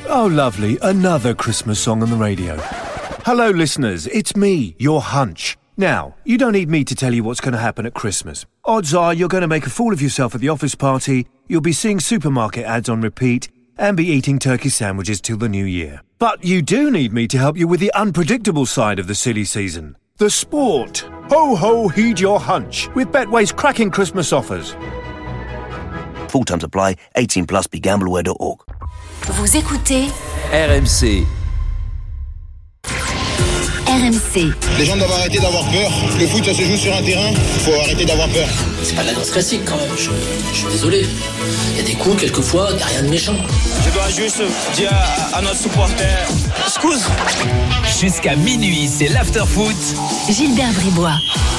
Oh, lovely. Another Christmas song on the radio. Hello, listeners. It's me, your hunch. Now, you don't need me to tell you what's going to happen at Christmas. Odds are you're going to make a fool of yourself at the office party, you'll be seeing supermarket ads on repeat, and be eating turkey sandwiches till the new year. But you do need me to help you with the unpredictable side of the silly season. The sport. Ho ho, heed your hunch with Betway's cracking Christmas offers. Full terms apply. 18 plus. BeGambleAware.org. Vous écoutez RMC. RMC. Les gens doivent arrêter d'avoir peur. Le foot, ça se joue sur un terrain. Il faut arrêter d'avoir peur. C'est pas de la danse classique quand même. Je suis désolé. Il y a des coups, quelquefois, il n'y a rien de méchant. Je dois juste dire à notre supporter, excuse. Jusqu'à minuit, c'est l'after-foot. Gilbert Bribois.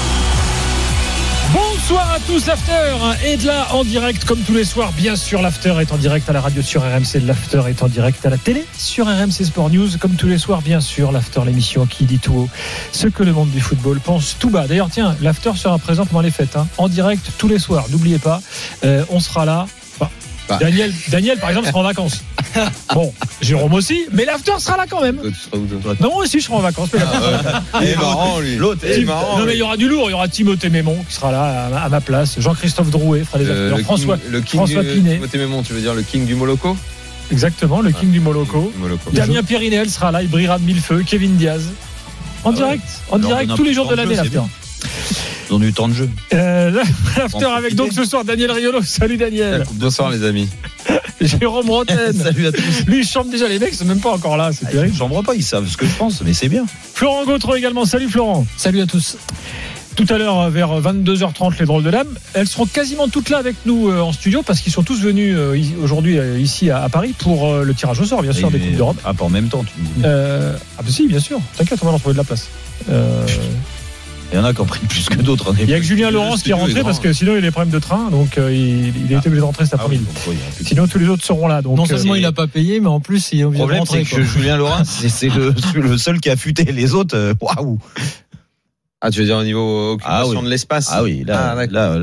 Bonsoir à tous, l'After est là en direct comme tous les soirs. Bien sûr, l'After est en direct à la radio sur RMC. L'After est en direct à la télé sur RMC Sport News. Comme tous les soirs, bien sûr, l'After, l'émission qui dit tout haut ce que le monde du football pense tout bas. D'ailleurs, tiens, l'After sera présent pendant les fêtes, en direct tous les soirs. N'oubliez pas, on sera là. Daniel, par exemple, sera en vacances. Bon, Jérôme aussi, mais l'After sera là quand même. Non, moi aussi, je serai en vacances. Il est marrant, lui. L'autre est marrant. Non, mais il y aura du lourd. Il y aura Timothée Mémon qui sera là à ma place. Jean-Christophe Drouet fera les Afters. François Pinet. Timothée Mémon, tu veux dire le king du Moloko ? Exactement, le king du Moloko. Damien Périnel sera là. Il brillera de mille feux. Kevin Diaz. En direct tous les jours de l'année, l'After. Ils ont du temps de jeu. L'After avec donc ce soir Daniel Riolo. Salut Daniel. Bonsoir les amis. Jérôme Rotten. Salut à tous. Lui il chante déjà, les mecs ils sont même pas encore là. C'est terrible. Ils chambrent pas, ils savent ce que je pense, mais c'est bien. Florent Gautreau également. Salut Florent. Salut à tous. Tout à l'heure vers 22h30 les drôles de l'âme. Elles seront quasiment toutes là avec nous en studio parce qu'ils sont tous venus aujourd'hui ici à Paris pour le tirage au sort bien sûr des Coupes d'Europe. Ah pas en même temps tu me dis. Ah bah si bien sûr. T'inquiète, on va leur trouver de la place. Il y en a qui ont pris plus que d'autres. Il y a que Julien Laurence qui est rentré parce que sinon il a des problèmes de train, donc il a été obligé de rentrer cet après-midi. Sinon tous les autres seront là. Donc, non seulement il n'a pas payé, mais en plus il est obligé de rentrer. Le problème c'est que Julien Laurence c'est le seul qui a affûté. Les autres, waouh. Ah, tu veux dire au niveau occupation de l'espace ? Ah oui, là,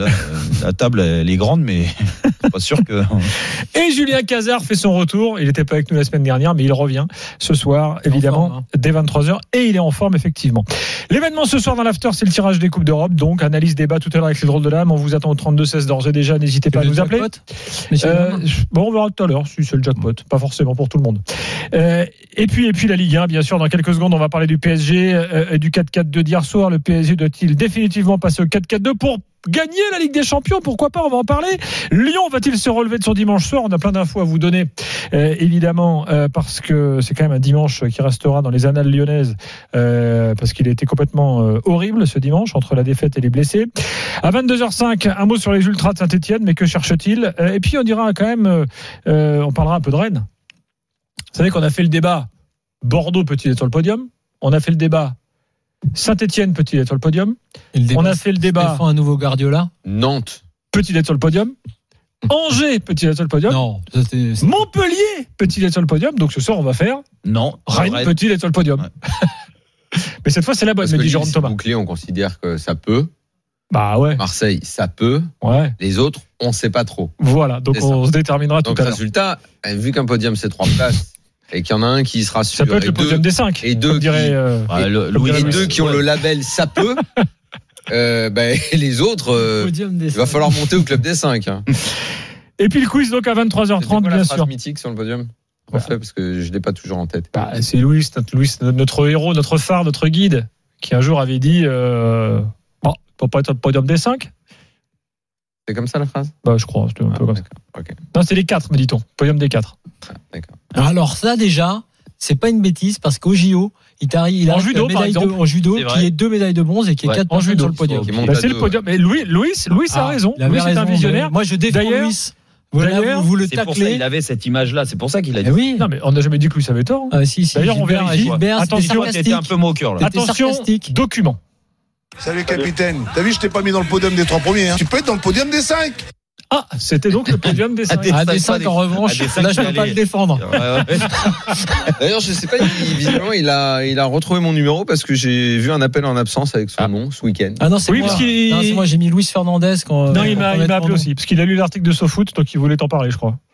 la table elle est grande, mais pas sûr que. Et Julien Cazard fait son retour. Il n'était pas avec nous la semaine dernière, mais il revient ce soir, évidemment, dès 23h. Et il est en forme, effectivement. L'événement ce soir dans l'After, c'est le tirage des Coupes d'Europe. Donc, analyse, débat tout à l'heure avec les drôles de l'âme. On vous attend au 32-16 d'ores et déjà. N'hésitez pas à nous appeler. Bon, on verra tout à l'heure si c'est le jackpot. Pas forcément pour tout le monde. Et puis la Ligue 1, bien sûr. Dans quelques secondes, on va parler du PSG et du 4-4-2 d'hier soir. Le PSG doit-il définitivement passer au 4-4-2 pour gagner la Ligue des Champions? Pourquoi pas, on va en parler. Lyon va-t-il se relever de son dimanche soir? On a plein d'infos à vous donner, évidemment, parce que c'est quand même un dimanche qui restera dans les annales lyonnaises, parce qu'il a été complètement horrible ce dimanche, entre la défaite et les blessés. À 22h05, un mot sur les Ultras de Saint-Etienne, mais que cherche-t-il? Et puis on dira quand même, on parlera un peu de Rennes. Vous savez qu'on a fait le débat Bordeaux peut-il être sur le podium? On a fait le débat Saint-Etienne peut-il être sur le podium? On a fait le débat. Un nouveau Guardiola. Nantes peut-il être sur le podium? Angers peut-il être sur le podium? Non. Montpellier peut-il être sur le podium? Donc ce soir on va faire. Non. Rennes peut-il être sur le podium? Ouais. Mais cette fois c'est la bonne, me dit Jérôme Thomas. Bouclier, on considère que ça peut. Bah ouais. Marseille, ça peut. Ouais. Les autres, on ne sait pas trop. Voilà. Donc on se déterminera tout à l'heure. Donc résultat, vu qu'un podium c'est 3 places. Et qu'il y en a un qui sera sûr. Ça peut être le podium des 5. Et deux qui ont le label ça peut. Les autres, il va falloir monter au club des 5. Et puis le quiz donc à 23h30 bien sûr. Mythique sur le podium. Refait parce que je l'ai pas toujours en tête. C'est Louis, notre héros, notre phare, notre guide, qui un jour avait dit peut pas être le podium des 5. C'est comme ça la phrase? Je crois, c'était un peu comme ça. Okay. Non, c'est les 4, me dit-on. Podium des 4. D'accord. Alors ça déjà, c'est pas une bêtise parce qu'au JO, il a en judo, une médaille en judo qui est 2 médailles de bronze et qui est 4 en judo sur le podium. C'est le podium. Mais Louis a raison. Louis c'est un visionnaire. Moi je défends Louis. D'ailleurs, vous le taclez. C'est pour ça qu'il avait cette image-là. C'est pour ça qu'il a dit. Oui. Non, mais on n'a jamais dit que Louis avait tort. Si. D'ailleurs, on vérifie. Attention, c'était un peu moqueur là. Attention, document. Salut capitaine. T'as vu, je t'ai pas mis dans le podium des 3 premiers. Tu peux être dans le podium des 5. Ah, c'était donc le podium des 5. Des 5 en revanche, là je ne peux pas le défendre. D'ailleurs, je sais pas, visiblement il a retrouvé mon numéro parce que j'ai vu un appel en absence avec son nom ce week-end. Ah non, c'est moi. Non, c'est moi, j'ai mis Luis Fernandez Non, il m'a appelé aussi parce qu'il a lu l'article de SoFoot, donc il voulait t'en parler, je crois.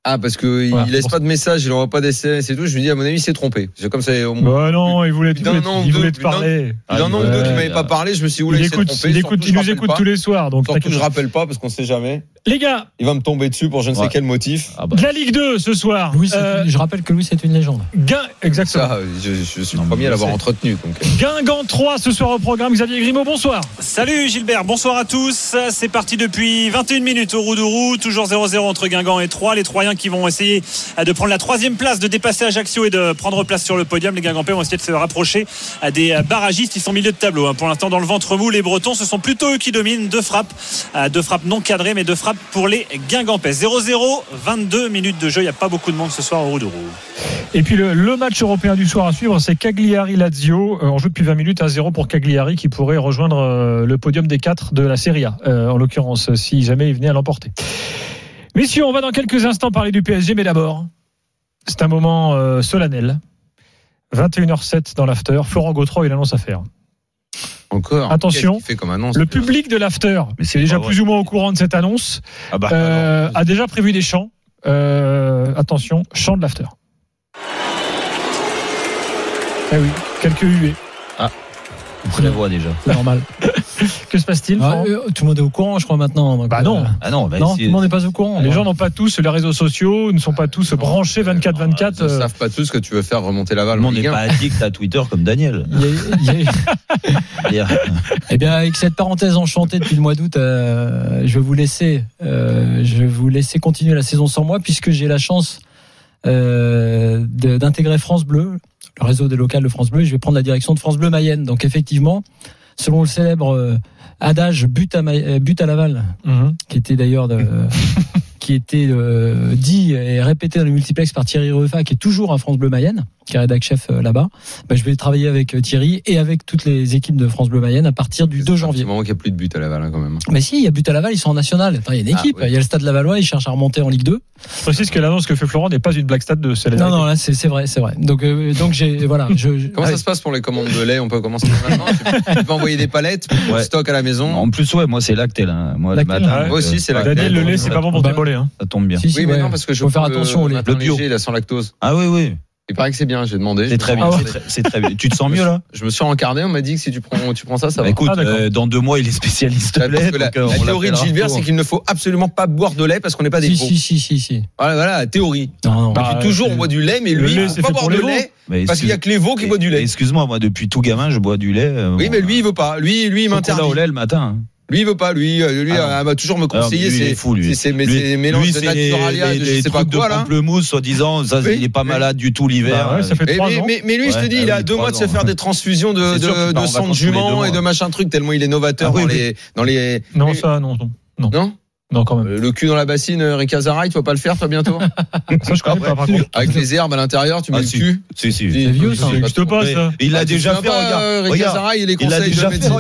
Ah, parce que Voilà, il laisse pas de message, il envoie pas d'SMS et tout. Je me dis, à mon avis, il s'est trompé. C'est comme ça. Bah non, il voulait te parler. D'un an ou deux qui m'avait pas parlé, je me suis dit, il s'est trompé. Il nous écoute tous les soirs. Donc surtout, je rappelle pas parce qu'on sait jamais. Les gars, il va me tomber dessus pour je ne sais quel motif. De la Ligue 2 ce soir. Louis, je rappelle que Louis, c'est une légende. Exactement. Ça, je suis le premier à l'avoir entretenu. Donc. Guingamp 3 ce soir au programme. Xavier Grimaud, bonsoir. Salut Gilbert, bonsoir à tous. C'est parti depuis 21 minutes au Roudourou. Toujours 0-0 entre Guingamp et Troyes. Les Troyens qui vont essayer de prendre la 3e place, de dépasser Ajaccio et de prendre place sur le podium. Les Guingampais vont essayer de se rapprocher des barragistes. Ils sont milieu de tableau. Pour l'instant, dans le ventre mou, les Bretons, ce sont plutôt eux qui dominent. Deux frappes non cadrées, mais 2 frappes pour les Guingampais. 0-0, 22 minutes de jeu. Il n'y a pas beaucoup de monde ce soir au Roudourou. Et puis le match européen du soir à suivre, c'est Cagliari-Lazio. On joue depuis 20 minutes à 0 pour Cagliari qui pourrait rejoindre le podium des 4 de la Serie A, en l'occurrence, si jamais il venait à l'emporter. Messieurs, on va dans quelques instants parler du PSG, mais d'abord, c'est un moment solennel. 21h07 dans l'after. Florent Gautreau, il annonce à faire. Encore. Attention, fait comme annonce, le public de l'after, c'est déjà plus ou moins au courant de cette annonce, a déjà prévu des chants. Attention, chant de l'after. Eh oui, quelques huées. On la voit déjà. C'est normal. Que se passe-t-il? Tout le monde est au courant, je crois, maintenant. Donc, non. Non, tout le monde n'est pas au courant. Les gens n'ont pas tous les réseaux sociaux, ne sont pas tous branchés 24/24. Ils ne savent pas tous que tu veux faire remonter la balle. On n'est pas addict à Twitter comme Daniel. Eh bien, avec cette parenthèse enchantée depuis le mois d'août, je vais vous laisser continuer la saison sans moi, puisque j'ai la chance d'intégrer France Bleu, le réseau des locales de France Bleu, et je vais prendre la direction de France Bleu Mayenne. Donc effectivement, selon le célèbre adage but à Laval, qui était d'ailleurs dit et répété dans le multiplex par Thierry Reufa, qui est toujours à France Bleu Mayenne, qui est rédac chef là-bas. Je vais travailler avec Thierry et avec toutes les équipes de France Bleu Mayenne à partir du 2 janvier. C'est vraiment qu'il n'y a plus de but à Laval quand même. Mais si, il y a but à Laval, ils sont en national. Il y a une équipe, il y a le Stade Lavallois, ils cherchent à remonter en Ligue 2. Je précise que l'annonce que fait Florent n'est pas une blague stade de celle-là. Non, là c'est vrai. Donc j'ai voilà. Comment ça se passe pour les commandes de lait? On peut commencer maintenant. Tu peux envoyer des palettes pour le stock à la maison. En plus, moi c'est lacté là. Moi le matin. Moi aussi c'est lacté. Daniel, le lait c'est pas bon pour tes mollets. Ça tombe bien. Oui, mais non, parce que je faut faire attention au lait. Le bio, la sans lactose. Ah oui. Il paraît que c'est bien, j'ai demandé. C'est très bien, c'est très bien. Tu te sens mieux là? Je me suis encarné, on m'a dit que si tu prends ça, ça va. Écoute, dans 2 mois, il est spécialiste de lait. La théorie de Gilbert, c'est qu'il ne faut absolument pas boire de lait parce qu'on n'est pas des gros. Si. Voilà, la théorie. Depuis toujours, on boit du lait, mais lui, il ne faut pas boire de lait parce qu'il n'y a que les veaux qui boivent du lait. Excuse-moi, moi, depuis tout gamin, je bois du lait. Oui, mais lui, il veut pas. Lui, il m'interdit. Au lait le matin. Lui, il veut pas. Lui, va toujours me conseiller. C'est mélanges de naturalia, je sais pas quoi là. Pamplemousse, soi-disant, ça, il est pas malade du tout l'hiver. Ça fait 3 ans. Mais lui, je te dis, il a 2 mois de se faire des transfusions de sang de jument et de machin truc tellement il est novateur dans les. Non, ça, non. Non, quand même. Le cul dans la bassine, Rick Azaray, tu vas pas le faire, toi, bientôt? Ça, je connais pas, par contre. Avec les herbes à l'intérieur, tu mets le cul? Si. C'est vieux, ça. Ça n'existe pas, ça. Il l'a déjà fait, regarde. Rick Azaray, il est conseil de médecine.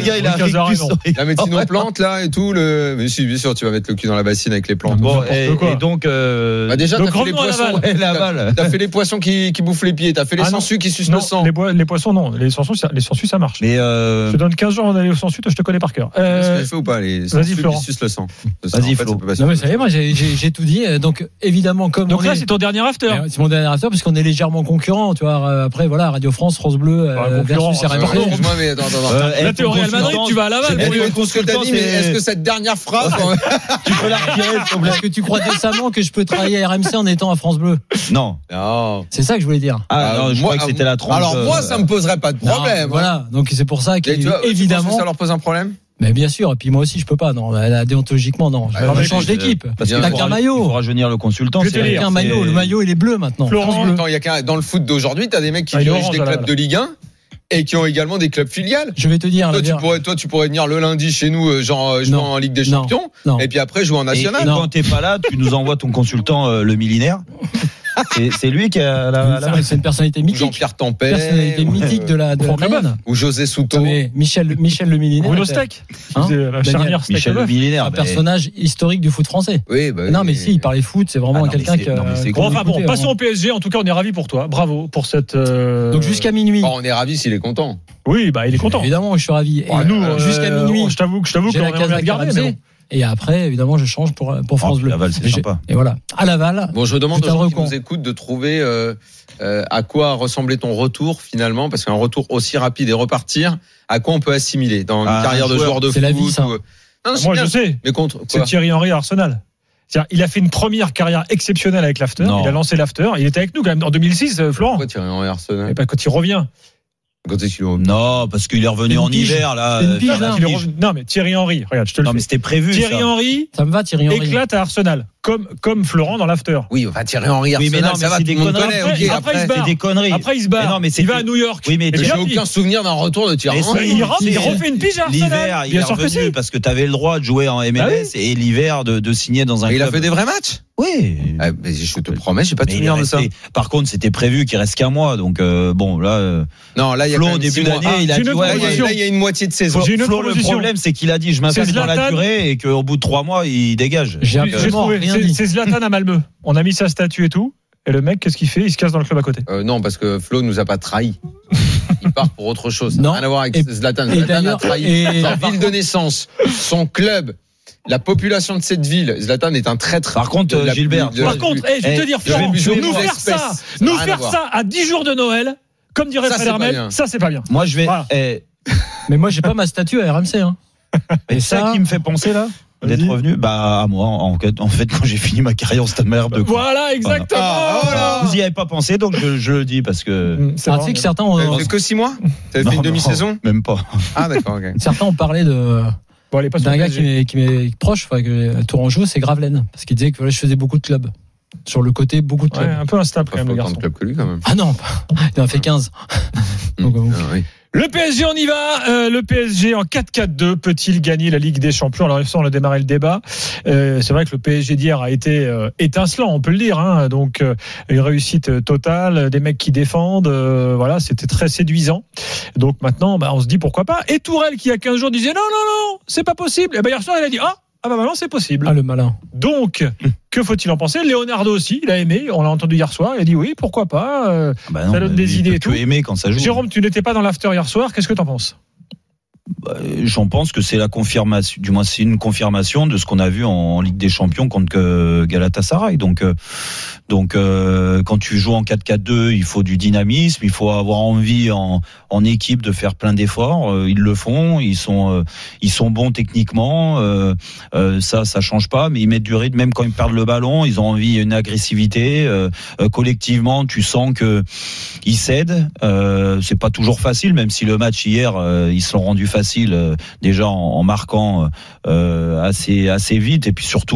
La médecine aux plantes, là, et tout. Mais si, bien sûr, tu vas mettre le cul dans la bassine avec les plantes. Bon, et donc. Déjà, t'as fait les poissons. T'as fait les poissons qui bouffent les pieds. T'as fait les sangsues qui sucent le sang. Les poissons, non. Les sangsues, ça marche. Mais je te donne 15 jours avant d'aller aux sangsues, je te connais par cœur. Est-ce que tu fais ou pas les sangsues qui sucent le sang? Vas-y, Flo. Non, mais ça y est, moi, j'ai tout dit. Donc, évidemment, donc là, c'est ton dernier after. C'est mon dernier after, puisqu'on est légèrement concurrents, tu vois. Après, voilà, Radio France, France Bleu, versus RMC. Excuse-moi, mais attends. Là, t'es au Real Madrid, tu vas à Laval. Tout ce que t'as dit, mais est-ce que cette dernière phrase, tu peux la retirer? Est-ce que tu crois décemment que je peux travailler à RMC en étant à France Bleu? Non. C'est ça que je voulais dire. Non, je crois que c'était la trompe. Alors, moi, ça me poserait pas de problème. Voilà. Donc, c'est pour ça qu'évidemment. Ça leur pose un problème? Mais bien sûr, et puis moi aussi je peux pas, non, déontologiquement non, je change d'équipe. Parce qu'il t'as qu'un maillot. Il faut rajeunir le consultant. C'est qu'un maillot, le maillot il est bleu maintenant. Attends, il y a dans le foot d'aujourd'hui, t'as des mecs qui dirigent des clubs de Ligue 1 et qui ont également des clubs filiales. Je vais te dire, toi tu pourrais venir le lundi chez nous, genre jouer en Ligue des Champions, et puis après jouer en National. Et quand t'es pas là, tu nous envoies ton consultant le millénaire. C'est lui qui a c'est une personnalité mythique. Jean-Pierre Tempet. Personnalité mythique de la Mayenne. Ou José Souto. Mais Michel le millénaire. Bruno Steck. Michel le millénaire. Un personnage historique du foot français. Oui, non, mais si, il parlait foot, c'est vraiment quelqu'un qui. Bon, passons au PSG. En tout cas, on est ravis pour toi. Bravo pour cette. Donc jusqu'à minuit. On est ravis s'il est content. Oui, il est content. Évidemment, je suis ravi. Nous, jusqu'à minuit. Je t'avoue qu'on aimerait le garder. Et après, évidemment, je change pour France Bleu. Laval, c'est sympa. Et voilà. À Laval. Bon, je demande aux gens qui nous écoutent de trouver à quoi ressemblait ton retour finalement, parce qu'un retour aussi rapide et repartir, à quoi on peut assimiler dans une carrière de joueur de foot. C'est la vie, ça. Non, moi, je sais. Mais contre quoi ? C'est Thierry Henry à Arsenal. C'est-à-dire, il a fait une première carrière exceptionnelle avec l'After. Non. Il a lancé l'After. Il était avec nous quand même en 2006, Florent. Pourquoi Thierry Henry à Arsenal ? Et pas quand il revient. Non, parce qu'il est revenu en hiver là. Non, mais Thierry Henry, regarde, je te le dis. Non, mais c'était prévu. Thierry Henry, ça me va, Thierry Henry. Éclate à Arsenal, comme Florent dans l'After. Oui, enfin Thierry Henry, Arsenal, oui, mais non, ça va, c'est des conneries. Après, c'est des conneries. Après, il se barre. Non, mais il va à New York. Oui, mais j'ai aucun souvenir d'un retour de Thierry Henry. Il rentre, il refait une pige à Arsenal. L'hiver, il est revenu parce que tu avais le droit de jouer en MLS et l'hiver de signer dans un club. Il a fait des vrais matchs. Oui. Mais je te promets, j'ai pas de souvenir de ça. Par contre, c'était prévu qu'il reste qu'un mois, donc bon là. Non, là il y a Flo au début d'année, il a dit là il y a une moitié de saison. Flo, le problème c'est qu'il a dit je m'installe dans la durée et qu'au bout de 3 mois il dégage. J'ai trouvé. C'est Zlatan à Malmö. On a mis sa statue et tout. Et le mec, qu'est-ce qu'il fait ? Il se casse dans le club à côté. Non, parce que Flo nous a pas trahi. Il part pour autre chose. Ça n'a rien à voir avec Zlatan. Zlatan a trahi sa ville de naissance, son club. La population de cette ville, Zlatan est un traître. Par contre, Gilbert. Par contre, je vais te dire, Florent, nous faire ça à 10 jours de Noël, comme dirait Fred Hermel, ça c'est pas bien. Moi je vais. Mais moi j'ai pas ma statue à RMC. Hein. Et ça qui me fait penser là d'être revenu, à moi en fait quand j'ai fini ma carrière au Stade Malherbe de Caen. Voilà, exactement. Voilà. Vous y avez pas pensé, donc je le dis parce que. Tu sais que certains ont fait que 6 mois. T'avais fait une demi-saison. Même pas. Ah d'accord. Ok. Certains ont parlé d'un gars qui m'est proche, à Tourangeau, c'est Gravelaine, parce qu'il disait que je faisais beaucoup de clubs. Sur le côté, beaucoup de clubs. Un peu instable quand même, le garçon. Autant de clubs que lui quand même. Ah non, il en a fait 15. Donc, oui. Le PSG, on y va. Le PSG en 4-4-2 peut-il gagner la Ligue des Champions ? Alors, on a démarré le débat. C'est vrai que le PSG d'hier a été étincelant, on peut le dire. Hein. Donc, une réussite totale, des mecs qui défendent. Voilà, c'était très séduisant. Donc maintenant, on se dit pourquoi pas. Et Tourelle, qui il y a 15 jours disait non, c'est pas possible. Et hier soir, il a dit maintenant c'est possible. Ah, le malin. Donc, que faut-il en penser ? Leonardo aussi, il a aimé, on l'a entendu hier soir, il a dit oui, pourquoi pas, ça donne des idées et tout. Aimer quand ça joue. Jérôme, tu n'étais pas dans l'after hier soir, qu'est-ce que t'en penses ? J'en pense que c'est la confirmation, du moins c'est une confirmation de ce qu'on a vu en Ligue des Champions contre Galatasaray. Donc quand tu joues en 4-4-2, il faut du dynamisme, il faut avoir envie en équipe de faire plein d'efforts. Ils le font, ils sont bons techniquement. Ça change pas, mais ils mettent du rythme même quand ils perdent le ballon. Ils ont envie une agressivité. Collectivement, tu sens que ils cèdent. C'est pas toujours facile, même si le match hier ils se sont rendus facile déjà en marquant assez vite et puis surtout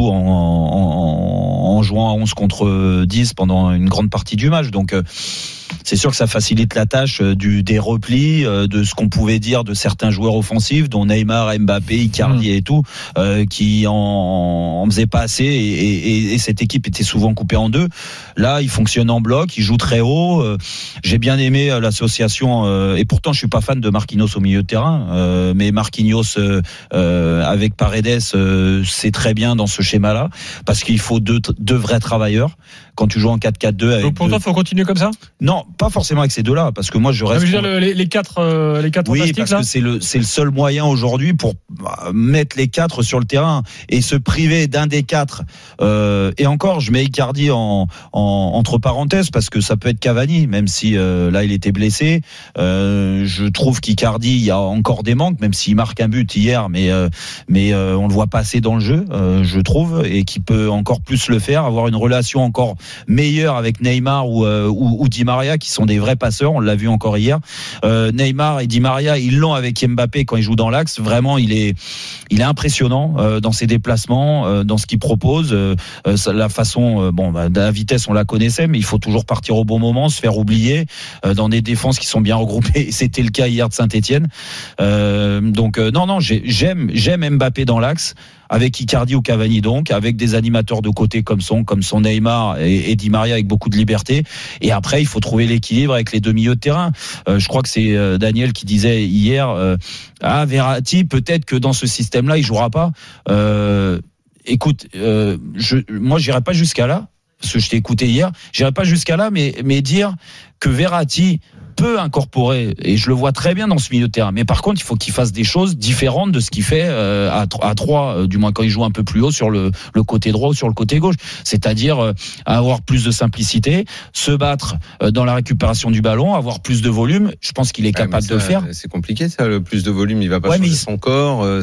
en jouant à 11 contre 10 pendant une grande partie du match. Donc c'est sûr que ça facilite la tâche des replis, de ce qu'on pouvait dire de certains joueurs offensifs, dont Neymar, Mbappé, Icardi et tout, qui en faisaient pas assez et cette équipe était souvent coupée en deux. Là, ils fonctionnent en bloc, ils jouent très haut. J'ai bien aimé l'association et pourtant je suis pas fan de Marquinhos au milieu de terrain, mais Marquinhos avec Paredes, c'est très bien dans ce schéma-là parce qu'il faut deux vrais travailleurs. Quand tu joues en 4-4-2 avec donc pour toi, faut continuer comme ça ? Non, pas forcément avec ces deux-là, parce que moi je reste. Les quatre oui, parce que c'est le seul moyen aujourd'hui pour mettre les quatre sur le terrain et se priver d'un des quatre. Et encore, je mets Icardi entre parenthèses parce que ça peut être Cavani, même si là il était blessé. Je trouve qu'Icardi, il y a encore des manques, même s'il marque un but hier, mais on le voit pas assez dans le jeu, je trouve, et qui peut encore plus le faire, avoir une relation encore meilleure avec Neymar ou Di Maria, qui sont des vrais passeurs. On l'a vu encore hier. Neymar et Di Maria, ils l'ont avec Mbappé quand il joue dans l'axe. Vraiment, il est impressionnant dans ses déplacements, dans ce qu'il propose. La façon, la vitesse, on la connaissait, mais il faut toujours partir au bon moment, se faire oublier dans des défenses qui sont bien regroupées. C'était le cas hier de Saint-Etienne. Donc j'aime Mbappé dans l'axe, avec Icardi ou Cavani, donc avec des animateurs de côté comme son Neymar et Di Maria avec beaucoup de liberté. Et après, il faut trouver l'équilibre avec les deux milieux de terrain. Je crois que c'est Daniel qui disait hier, Verratti, peut-être que dans ce système-là, il jouera pas. Écoute, moi, j'irai pas jusqu'à là, parce que je t'ai écouté hier. J'irai pas jusqu'à là, mais dire que Verratti peut incorporer, et je le vois très bien dans ce milieu de terrain. Mais par contre, il faut qu'il fasse des choses différentes de ce qu'il fait à 3, du moins quand il joue un peu plus haut sur le côté droit ou sur le côté gauche. C'est-à-dire avoir plus de simplicité, se battre dans la récupération du ballon, avoir plus de volume. Je pense qu'il est capable de le faire. C'est compliqué ça, le plus de volume, il va pas changer son corps,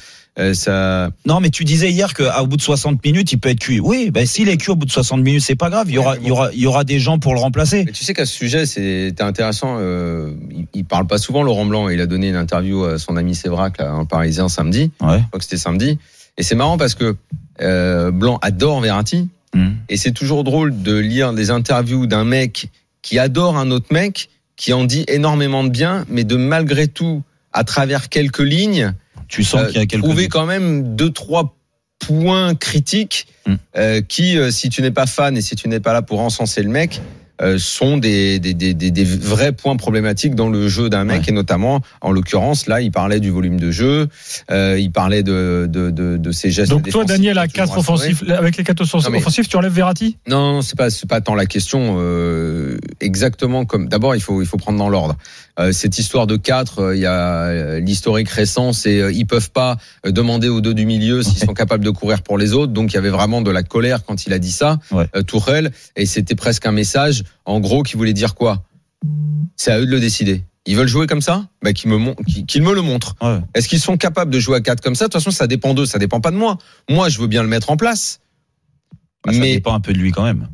ça. Non, mais tu disais hier qu'au bout de 60 minutes, il peut être cuit. Oui, s'il est cuit au bout de 60 minutes, c'est pas grave. Il y aura des gens pour le remplacer. Mais tu sais qu'à ce sujet, c'était intéressant. Il parle pas souvent, Laurent Blanc. Il a donné une interview à son ami Sévrac, là, un Parisien, samedi. Ouais. Je crois que c'était samedi. Et c'est marrant parce que Blanc adore Verratti. Et c'est toujours drôle de lire des interviews d'un mec qui adore un autre mec, qui en dit énormément de bien, mais de malgré tout, à travers quelques lignes, tu sens qu'il y a quelques trouver quand même 2-3 points critiques qui, si tu n'es pas fan et si tu n'es pas là pour encenser le mec, sont des vrais points problématiques dans le jeu d'un mec. Et notamment, en l'occurrence, là, il parlait du volume de jeu, il parlait de ses gestes. Donc toi, Daniel, avec les 4 offensifs, tu enlèves Verratti? Non, c'est pas tant la question. Exactement comme. D'abord, il faut prendre dans l'ordre. Cette histoire de 4, il y a l'historique récent, c'est ils peuvent pas demander aux 2 du milieu s'ils sont capables de courir pour les autres. Donc il y avait vraiment de la colère quand il a dit ça, Tourelle, et c'était presque un message, en gros, qui voulait dire quoi? C'est à eux de le décider. Ils veulent jouer comme ça, qu'ils me le montrent. Ouais. Est-ce qu'ils sont capables de jouer à 4 comme ça? De toute façon, ça dépend d'eux, ça dépend pas de moi. Moi, je veux bien le mettre en place. Ça dépend un peu de lui quand même.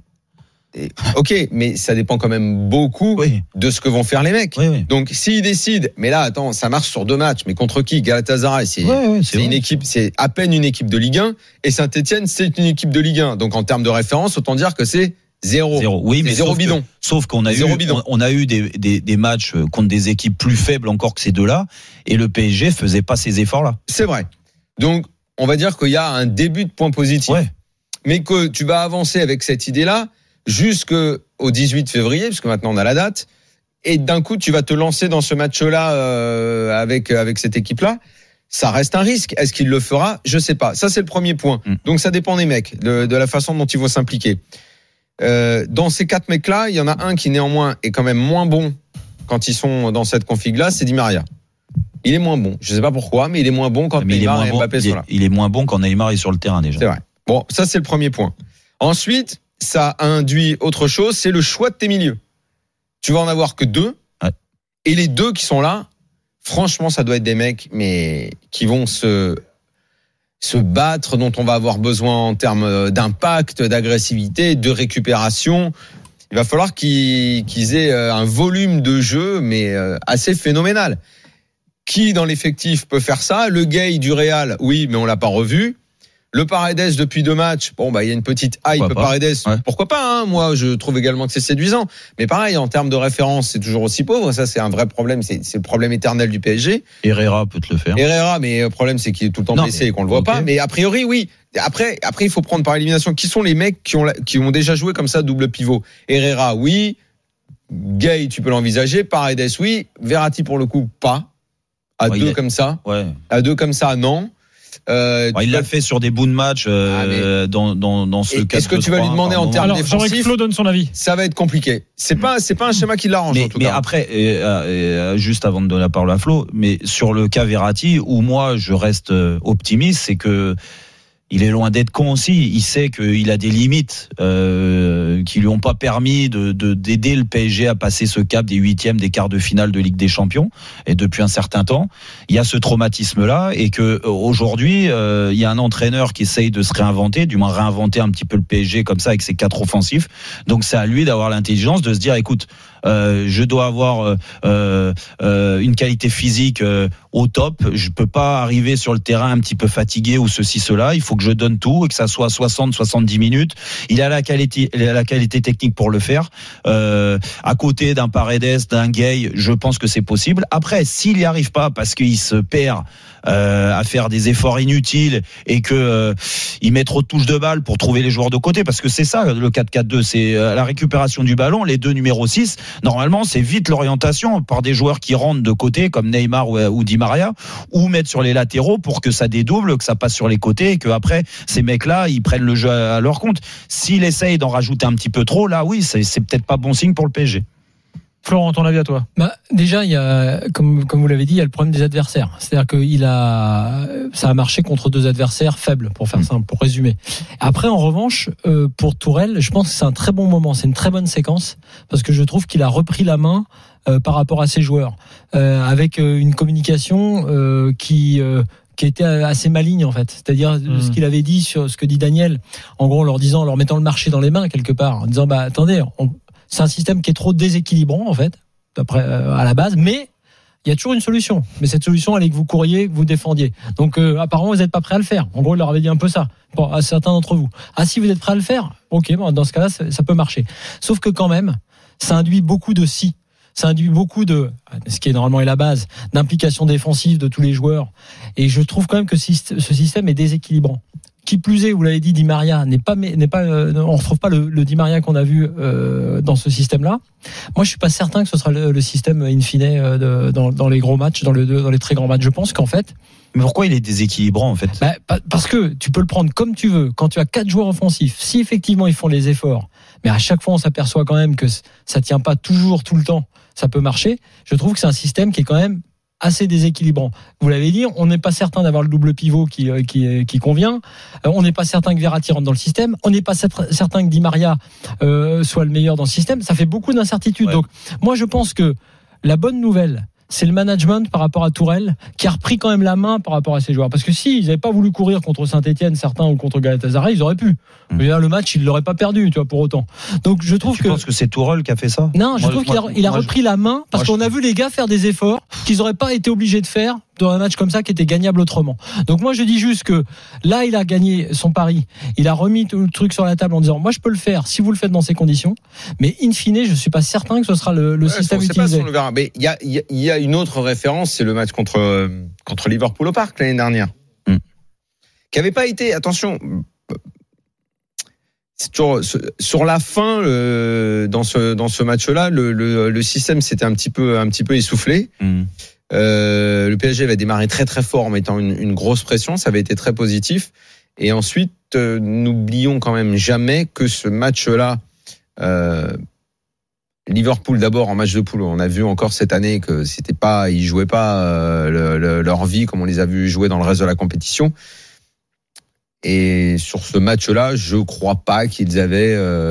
Ok, mais ça dépend quand même beaucoup de ce que vont faire les mecs. Donc, s'ils décident, mais là, attends, ça marche sur 2 matchs, mais contre qui? Galatasaray, c'est une équipe, c'est à peine une équipe de Ligue 1, et Saint-Etienne, c'est une équipe de Ligue 1. Donc, en termes de référence, autant dire que c'est zéro. Oui, mais zéro bidon. Sauf qu'on a eu des matchs contre des équipes plus faibles encore que ces deux-là, et le PSG faisait pas ces efforts-là. C'est vrai. Donc, on va dire qu'il y a un début de point positif. Mais que tu vas avancer avec cette idée-là jusqu'au 18 février, parce que maintenant on a la date, et d'un coup tu vas te lancer dans ce match-là avec cette équipe-là. Ça reste un risque. Est-ce qu'il le fera? Je sais pas. Ça, c'est le premier point. Donc ça dépend des mecs, de la façon dont ils vont s'impliquer. Dans ces 4 mecs-là, il y en a un qui néanmoins est quand même moins bon quand ils sont dans cette config-là, c'est Di Maria. Il est moins bon. Je sais pas pourquoi, mais il est moins bon quand Neymar et Mbappé sont là. Il est moins bon quand Neymar est sur le terrain déjà. C'est vrai. Bon, ça c'est le premier point. Ensuite, ça induit autre chose, c'est le choix de tes milieux. Tu vas en avoir que 2, et les 2 qui sont là, franchement, ça doit être des mecs, mais qui vont se battre, dont on va avoir besoin en termes d'impact, d'agressivité, de récupération. Il va falloir qu'ils aient un volume de jeu, mais assez phénoménal. Qui dans l'effectif peut faire ça? Le Gay du Real, oui, mais on l'a pas revu. Le Paredes depuis 2 matchs, il y a une petite hype. Paredes, pourquoi pas, hein? Moi, je trouve également que c'est séduisant. Mais pareil, en termes de référence, c'est toujours aussi pauvre. Ça, c'est un vrai problème. C'est le problème éternel du PSG. Herrera peut te le faire. Mais le problème, c'est qu'il est tout le temps blessé et qu'on le voit pas. Mais a priori, oui. Après, il faut prendre par élimination. Qui sont les mecs qui ont déjà joué comme ça, double pivot? Herrera, oui. Gay, tu peux l'envisager. Paredes, oui. Verratti, pour le coup, pas. À 2 comme ça. À 2 comme ça, non. Il l'a fait sur des bouts de match dans ce cas. Est-ce que tu vas lui demander en termes défensifs? Jean-Marc Flo donne son avis. Ça va être compliqué. C'est pas un schéma qui l'arrange en tout cas. Mais après, juste avant de donner la parole à Flo, mais sur le cas Verratti, où moi je reste optimiste, c'est que il est loin d'être con aussi. Il sait qu'il a des limites qui lui ont pas permis d'aider le PSG à passer ce cap des 8e, des quarts de finale de Ligue des Champions. Et depuis un certain temps, il y a ce traumatisme-là, et que aujourd'hui, il y a un entraîneur qui essaye de se réinventer, du moins réinventer un petit peu le PSG comme ça avec ses 4 offensifs. Donc c'est à lui d'avoir l'intelligence de se dire, écoute, je dois avoir une qualité physique au top. Je peux pas arriver sur le terrain un petit peu fatigué ou ceci, cela. Il faut que je donne tout et que ça soit 60-70 minutes. Il a la qualité technique pour le faire. À côté d'un Paredes, d'un Gay, je pense que c'est possible. Après, s'il n'y arrive pas parce qu'il se perd à faire des efforts inutiles et que il met trop de touches de balle pour trouver les joueurs de côté, parce que c'est ça le 4-4-2, c'est la récupération du ballon, les 2 numéros 6. Normalement, c'est vite l'orientation par des joueurs qui rentrent de côté comme Neymar ou Di Maria, ou mettre sur les latéraux pour que ça dédouble, que ça passe sur les côtés et que après ces mecs-là, ils prennent le jeu à leur compte. S'il essaye d'en rajouter un petit peu trop, là oui, c'est peut-être pas bon signe pour le PSG. Florent, ton avis à toi? Déjà, il y a, comme vous l'avez dit, il y a le problème des adversaires. C'est-à-dire que ça a marché contre 2 adversaires faibles, pour faire simple, pour résumer. Après, en revanche, pour Tourelle, je pense que c'est un très bon moment, c'est une très bonne séquence, parce que je trouve qu'il a repris la main par rapport à ses joueurs, avec une communication qui était assez maligne en fait, c'est-à-dire ce qu'il avait dit sur ce que dit Daniel, en gros en leur mettant le marché dans les mains quelque part, en disant attendez, c'est un système qui est trop déséquilibrant en fait, d'après à la base, mais il y a toujours une solution. Mais cette solution, elle est que vous couriez, que vous défendiez. Donc apparemment, vous n'êtes pas prêt à le faire. En gros, il leur avait dit un peu ça, à certains d'entre vous. Si vous êtes prêt à le faire, ok, dans ce cas-là, ça peut marcher. Sauf que quand même, ça induit beaucoup de si. Ça induit beaucoup de, ce qui est normalement la base, d'implication défensive de tous les joueurs. Et je trouve quand même que ce système est déséquilibrant. Qui plus est, vous l'avez dit, Di Maria on retrouve pas le Di Maria qu'on a vu dans ce système-là. Moi, je suis pas certain que ce sera le système in fine dans les gros matchs, dans les très grands matchs. Je pense qu'en fait. Mais pourquoi il est déséquilibrant en fait? Parce que tu peux le prendre comme tu veux. Quand tu as 4 joueurs offensifs, si effectivement ils font les efforts, mais à chaque fois on s'aperçoit quand même que ça tient pas toujours tout le temps. Ça peut marcher. Je trouve que c'est un système qui est quand même assez déséquilibrant. Vous l'avez dit, on n'est pas certain d'avoir le double pivot qui convient. On n'est pas certain que Verratti rentre dans le système. On n'est pas certain que Di Maria soit le meilleur dans le système. Ça fait beaucoup d'incertitudes. Ouais. Donc, moi, je pense que la bonne nouvelle, c'est le management par rapport à Tourelle qui a repris quand même la main par rapport à ses joueurs. Parce que s'ils n'avaient pas voulu courir contre Saint-Etienne, certains, ou contre Galatasaray, ils auraient pu. Mais là, le match, ils l'auraient pas perdu, tu vois, pour autant. Donc, je trouve tu penses que c'est Tourelle qui a fait ça? Non, je trouve qu'il a repris la main parce qu'on a vu les gars faire des efforts qu'ils n'auraient pas été obligés de faire dans un match comme ça qui était gagnable autrement. Donc moi je dis juste que là il a gagné son pari, il a remis tout le truc sur la table en disant moi je peux le faire si vous le faites dans ces conditions, mais in fine je suis pas certain que ce sera le système utilisé. On le verra. Mais il y a une autre référence, c'est le match contre Liverpool au Parc l'année dernière, qui avait pas été, attention, sur la fin dans ce match-là, le système s'était un petit peu essoufflé. Le PSG avait démarré très très fort en mettant une grosse pression, ça avait été très positif. Et ensuite, n'oublions quand même jamais que ce match-là, Liverpool d'abord en match de poule, on a vu encore cette année que ils jouaient pas leur vie comme on les a vus jouer dans le reste de la compétition. Et sur ce match-là, je crois pas qu'ils avaient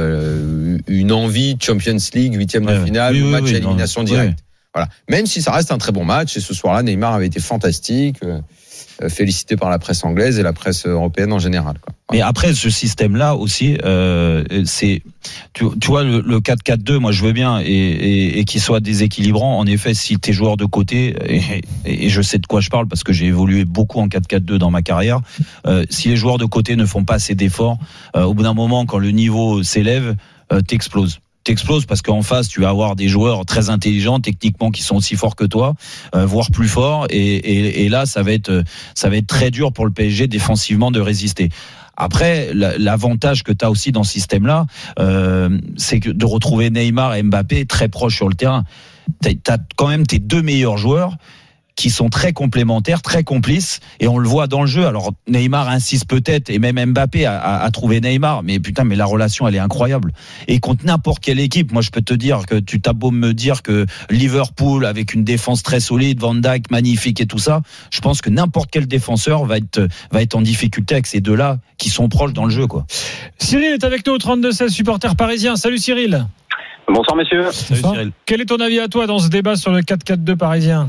une envie de Champions League, 8e de finale, ou match à élimination directe. Voilà. Même si ça reste un très bon match, et ce soir-là, Neymar avait été fantastique, félicité par la presse anglaise et la presse européenne en général, quoi. Mais après, ce système-là aussi, c'est, tu vois, le 4-4-2, moi je veux bien, et qu'il soit déséquilibrant. En effet, si t'es joueur de côté, et je sais de quoi je parle parce que j'ai évolué beaucoup en 4-4-2 dans ma carrière, si les joueurs de côté ne font pas assez d'efforts, au bout d'un moment, quand le niveau s'élève, t'exploses parce qu'en face tu vas avoir des joueurs très intelligents techniquement qui sont aussi forts que toi, voire plus forts, et là ça va être très dur pour le PSG défensivement de résister. Après, l'avantage que tu as aussi dans ce système-là, c'est que de retrouver Neymar et Mbappé très proches sur le terrain. T'as quand même tes 2 meilleurs joueurs qui sont très complémentaires, très complices, et on le voit dans le jeu. Alors Neymar insiste peut-être, et même Mbappé a trouvé Neymar, mais putain, mais la relation elle est incroyable. Et contre n'importe quelle équipe, moi je peux te dire que tu t'as beau me dire que Liverpool avec une défense très solide, Van Dijk magnifique et tout ça, je pense que n'importe quel défenseur va être en difficulté avec ces deux-là qui sont proches dans le jeu, quoi. Cyril est avec nous au 32-16, supporter parisien. Salut Cyril. Bonsoir messieurs. Salut Cyril. Quel est ton avis à toi dans ce débat sur le 4-4-2 parisien?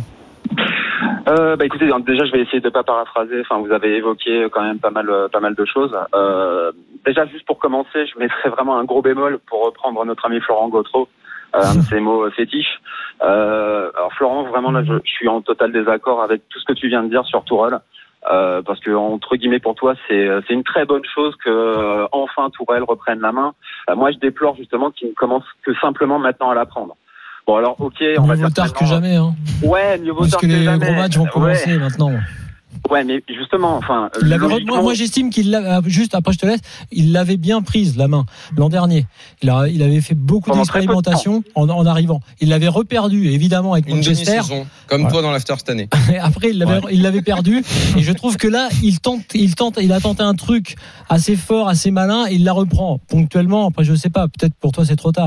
Écoutez, déjà je vais essayer de pas paraphraser. Enfin, vous avez évoqué quand même pas mal de choses. Déjà, juste pour commencer, je mettrais vraiment un gros bémol pour reprendre notre ami Florent Gautreau, un de ses mots fétiches. Alors Florent, vraiment là, je suis en total désaccord avec tout ce que tu viens de dire sur Tourelle, parce que entre guillemets pour toi, c'est une très bonne chose que enfin Tourelle reprenne la main. Moi, je déplore justement qu'il ne commence que simplement maintenant à la prendre. Bon alors ok, on va dire tard que jamais, hein. Ouais, mieux vaut tard que jamais. Parce que les gros matchs vont commencer maintenant. Ouais, mais justement, enfin. Moi, j'estime qu'il l'a, juste après je te laisse, il l'avait bien prise la main l'an dernier. Il avait fait beaucoup d'expérimentation en arrivant. Il l'avait reperdu évidemment avec Manchester. Une demi-saison, comme toi dans l'after cette année. Après, il l'avait perdu. Et je trouve que là, il a tenté un truc assez fort, assez malin, et il la reprend ponctuellement. Après, je sais pas, peut-être pour toi c'est trop tard, mais.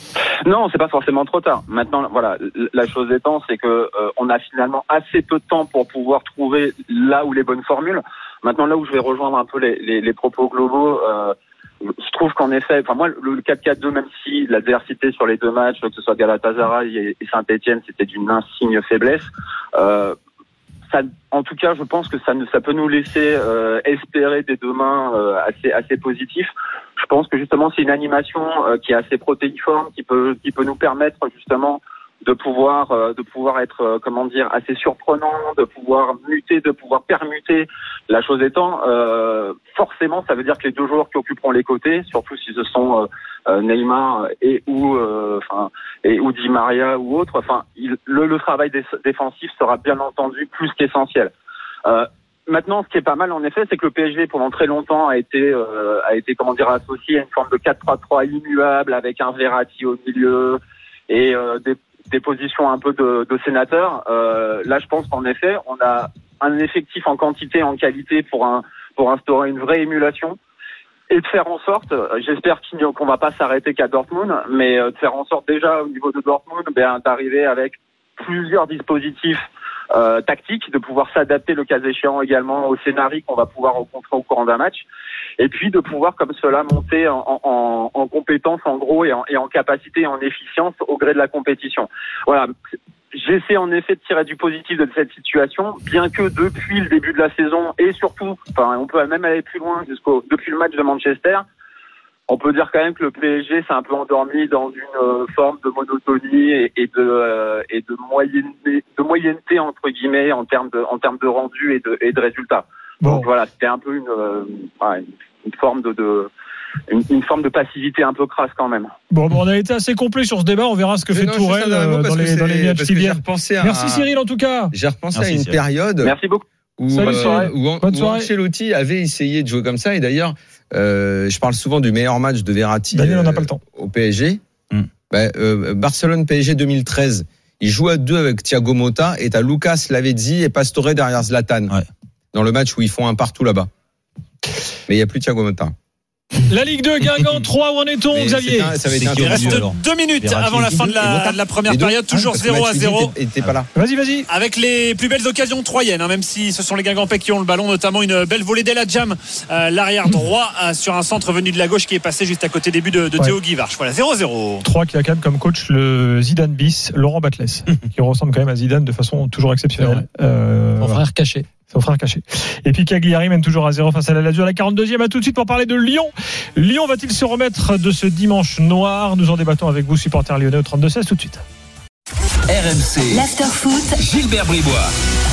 Non, c'est pas forcément trop tard. Maintenant, voilà, la chose étant, c'est que on a finalement assez peu de temps pour pouvoir trouver là où les bonnes formules. Maintenant, là où je vais rejoindre un peu les propos globaux, je trouve qu'en effet, enfin moi, le 4-4-2, même si l'adversité sur les deux matchs, que ce soit Galatasaray et Saint-Etienne, c'était d'une insigne faiblesse, ça, en tout cas, je pense que ça peut nous laisser espérer des demain assez positifs. Je pense que justement, c'est une animation qui est assez protéiforme, qui peut nous permettre justement de pouvoir être assez surprenant, de pouvoir muter, de pouvoir permuter. La chose étant, forcément, ça veut dire que les deux joueurs qui occuperont les côtés, surtout si ce sont Neymar ou Di Maria ou autre, le travail défensif sera bien entendu plus qu'essentiel. Maintenant, ce qui est pas mal en effet, c'est que le PSG pendant très longtemps a été associé à une forme de 4-3-3 immuable avec un Verratti au milieu et des positions un peu de sénateur. Là, je pense qu'en effet, on a un effectif en quantité et en qualité pour instaurer une vraie émulation et de faire en sorte, j'espère qu'on va pas s'arrêter qu'à Dortmund, mais de faire en sorte déjà au niveau de Dortmund, d'arriver avec plusieurs dispositifs tactiques, de pouvoir s'adapter le cas échéant également au scénario qu'on va pouvoir rencontrer au courant d'un match, et puis de pouvoir comme cela monter en compétence en gros et en capacité et en efficience au gré de la compétition. Voilà. J'essaie en effet de tirer du positif de cette situation, bien que depuis le début de la saison et surtout, on peut même aller plus loin depuis le match de Manchester, on peut dire quand même que le PSG s'est un peu endormi dans une forme de monotonie et de moyenneté entre guillemets en termes de rendu et de résultats. Bon. Donc voilà, c'était un peu une forme une forme de passivité un peu crasse quand même. Bon, on a été assez complet sur ce débat. On verra ce que fait Tourelle dans les matchs qui viennent. Merci Cyril en tout cas. J'ai repensé à une période. Merci beaucoup. Où Ancelotti avait essayé de jouer comme ça. Et d'ailleurs, je parle souvent du meilleur match de Verratti au PSG. Barcelone PSG 2013. Il joue à deux avec Thiago Motta et t'as Lucas Lavezzi et Pastore derrière Zlatan. Ouais. Dans le match où ils font un partout là-bas. Mais il n'y a plus Thiago Motta. La Ligue 2, Guingamp 3, où en est-on, Xavier? Il reste 2 minutes avant la fin de la première période, toujours 0-0. Vas-y. Avec les plus belles occasions troyennes, même si ce sont les Guingampais qui ont le ballon, notamment une belle volée d'El Hadjam, l'arrière droit, sur un centre venu de la gauche qui est passé juste à côté des buts de Théo Guivarch. Voilà, 0-0. 3 qui acclame comme coach le Zidane bis, Laurent Batles, qui ressemble quand même à Zidane de façon toujours exceptionnelle. Son frère caché. Et puis Cagliari mène toujours à 0 face à la Lazio à la 42e. À tout de suite pour parler de Lyon. Lyon va-t-il se remettre de ce dimanche noir? Nous en débattons avec vous, supporters lyonnais, au 32-16 tout de suite. RMC. L'Afterfoot. Gilbert Bribois.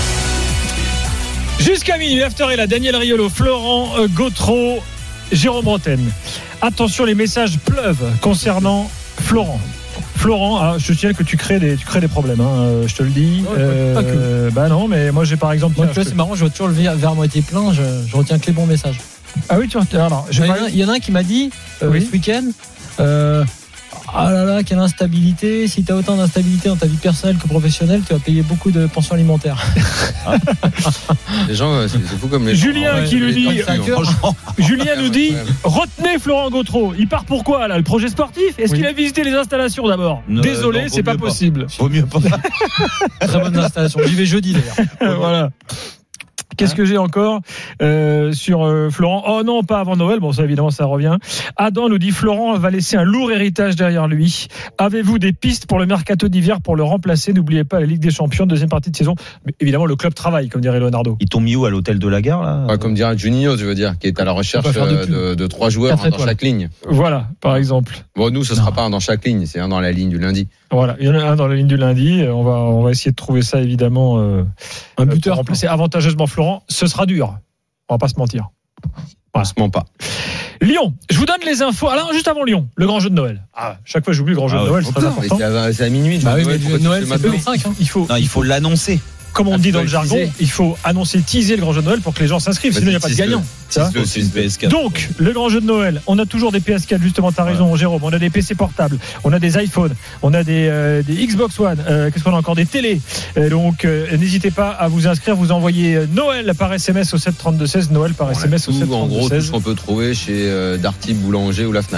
Jusqu'à minuit, l'After est là. Daniel Riolo, Florent Gautreau, Jérôme Bretagne. Attention, les messages pleuvent concernant Florent. Florent, je te signale que tu crées des problèmes, je te le dis. Pas que. Non, mais moi j'ai par exemple. Moi, c'est marrant, je vois toujours le verre moitié plein, je retiens que les bons messages. Ah oui, tu retiens. Alors, il y en a un qui m'a dit ce week-end. Ah là là, quelle instabilité. Si tu as autant d'instabilité dans ta vie personnelle que professionnelle, tu vas payer beaucoup de pensions alimentaires. Les gens, c'est fou comme les Julien qui lui dit. Julien nous dit retenez Florent Gautreau. Il part pourquoi là? Le projet sportif? Est-ce qu'il a visité les installations d'abord? Désolé, c'est pas possible. Vaut mieux pas. Très bonne installation. J'y vais jeudi d'ailleurs. Voilà. Qu'est-ce que j'ai encore sur Florent? Oh non, pas avant Noël. Bon, ça évidemment, ça revient. Adam nous dit Florent va laisser un lourd héritage derrière lui. Avez-vous des pistes pour le mercato d'hiver pour le remplacer? N'oubliez pas la Ligue des Champions, deuxième partie de saison. Mais évidemment, le club travaille, comme dirait Leonardo. Ils t'ont mis où, à l'hôtel de la gare là? Comme dirait Juninho, je veux dire, qui est à la recherche de 3 joueurs dans chaque ligne. Voilà, par exemple. Bon, nous, ce sera pas un dans chaque ligne, c'est un dans la ligne du lundi. Voilà, il y en a un dans la ligne du lundi. On va essayer de trouver ça évidemment. Un buteur pour remplacer avantageusement Florent. Ce sera dur. On va pas se mentir. On se ment pas. Lyon, je vous donne les infos. Alors, juste avant Lyon, le grand jeu de Noël. Chaque fois j'oublie le grand jeu de Noël, c'est très important. C'est à minuit. Noël, c'est le 5. Il faut l'annoncer. Comme on dit dans le jargon, il faut annoncer, teaser le grand jeu de Noël pour que les gens s'inscrivent, sinon il n'y a pas de gagnant. Donc, le grand jeu de Noël, on a toujours des PS4, justement, t'as raison, Jérôme, on a des PC portables, on a des iPhones, on a des Xbox One, qu'est-ce qu'on a encore, des télés. Donc, n'hésitez pas à vous inscrire, vous envoyez Noël par SMS au 732-16, Noël par SMS au 732-16. En gros, tout ce qu'on peut trouver chez Darty, Boulanger ou la Fnac.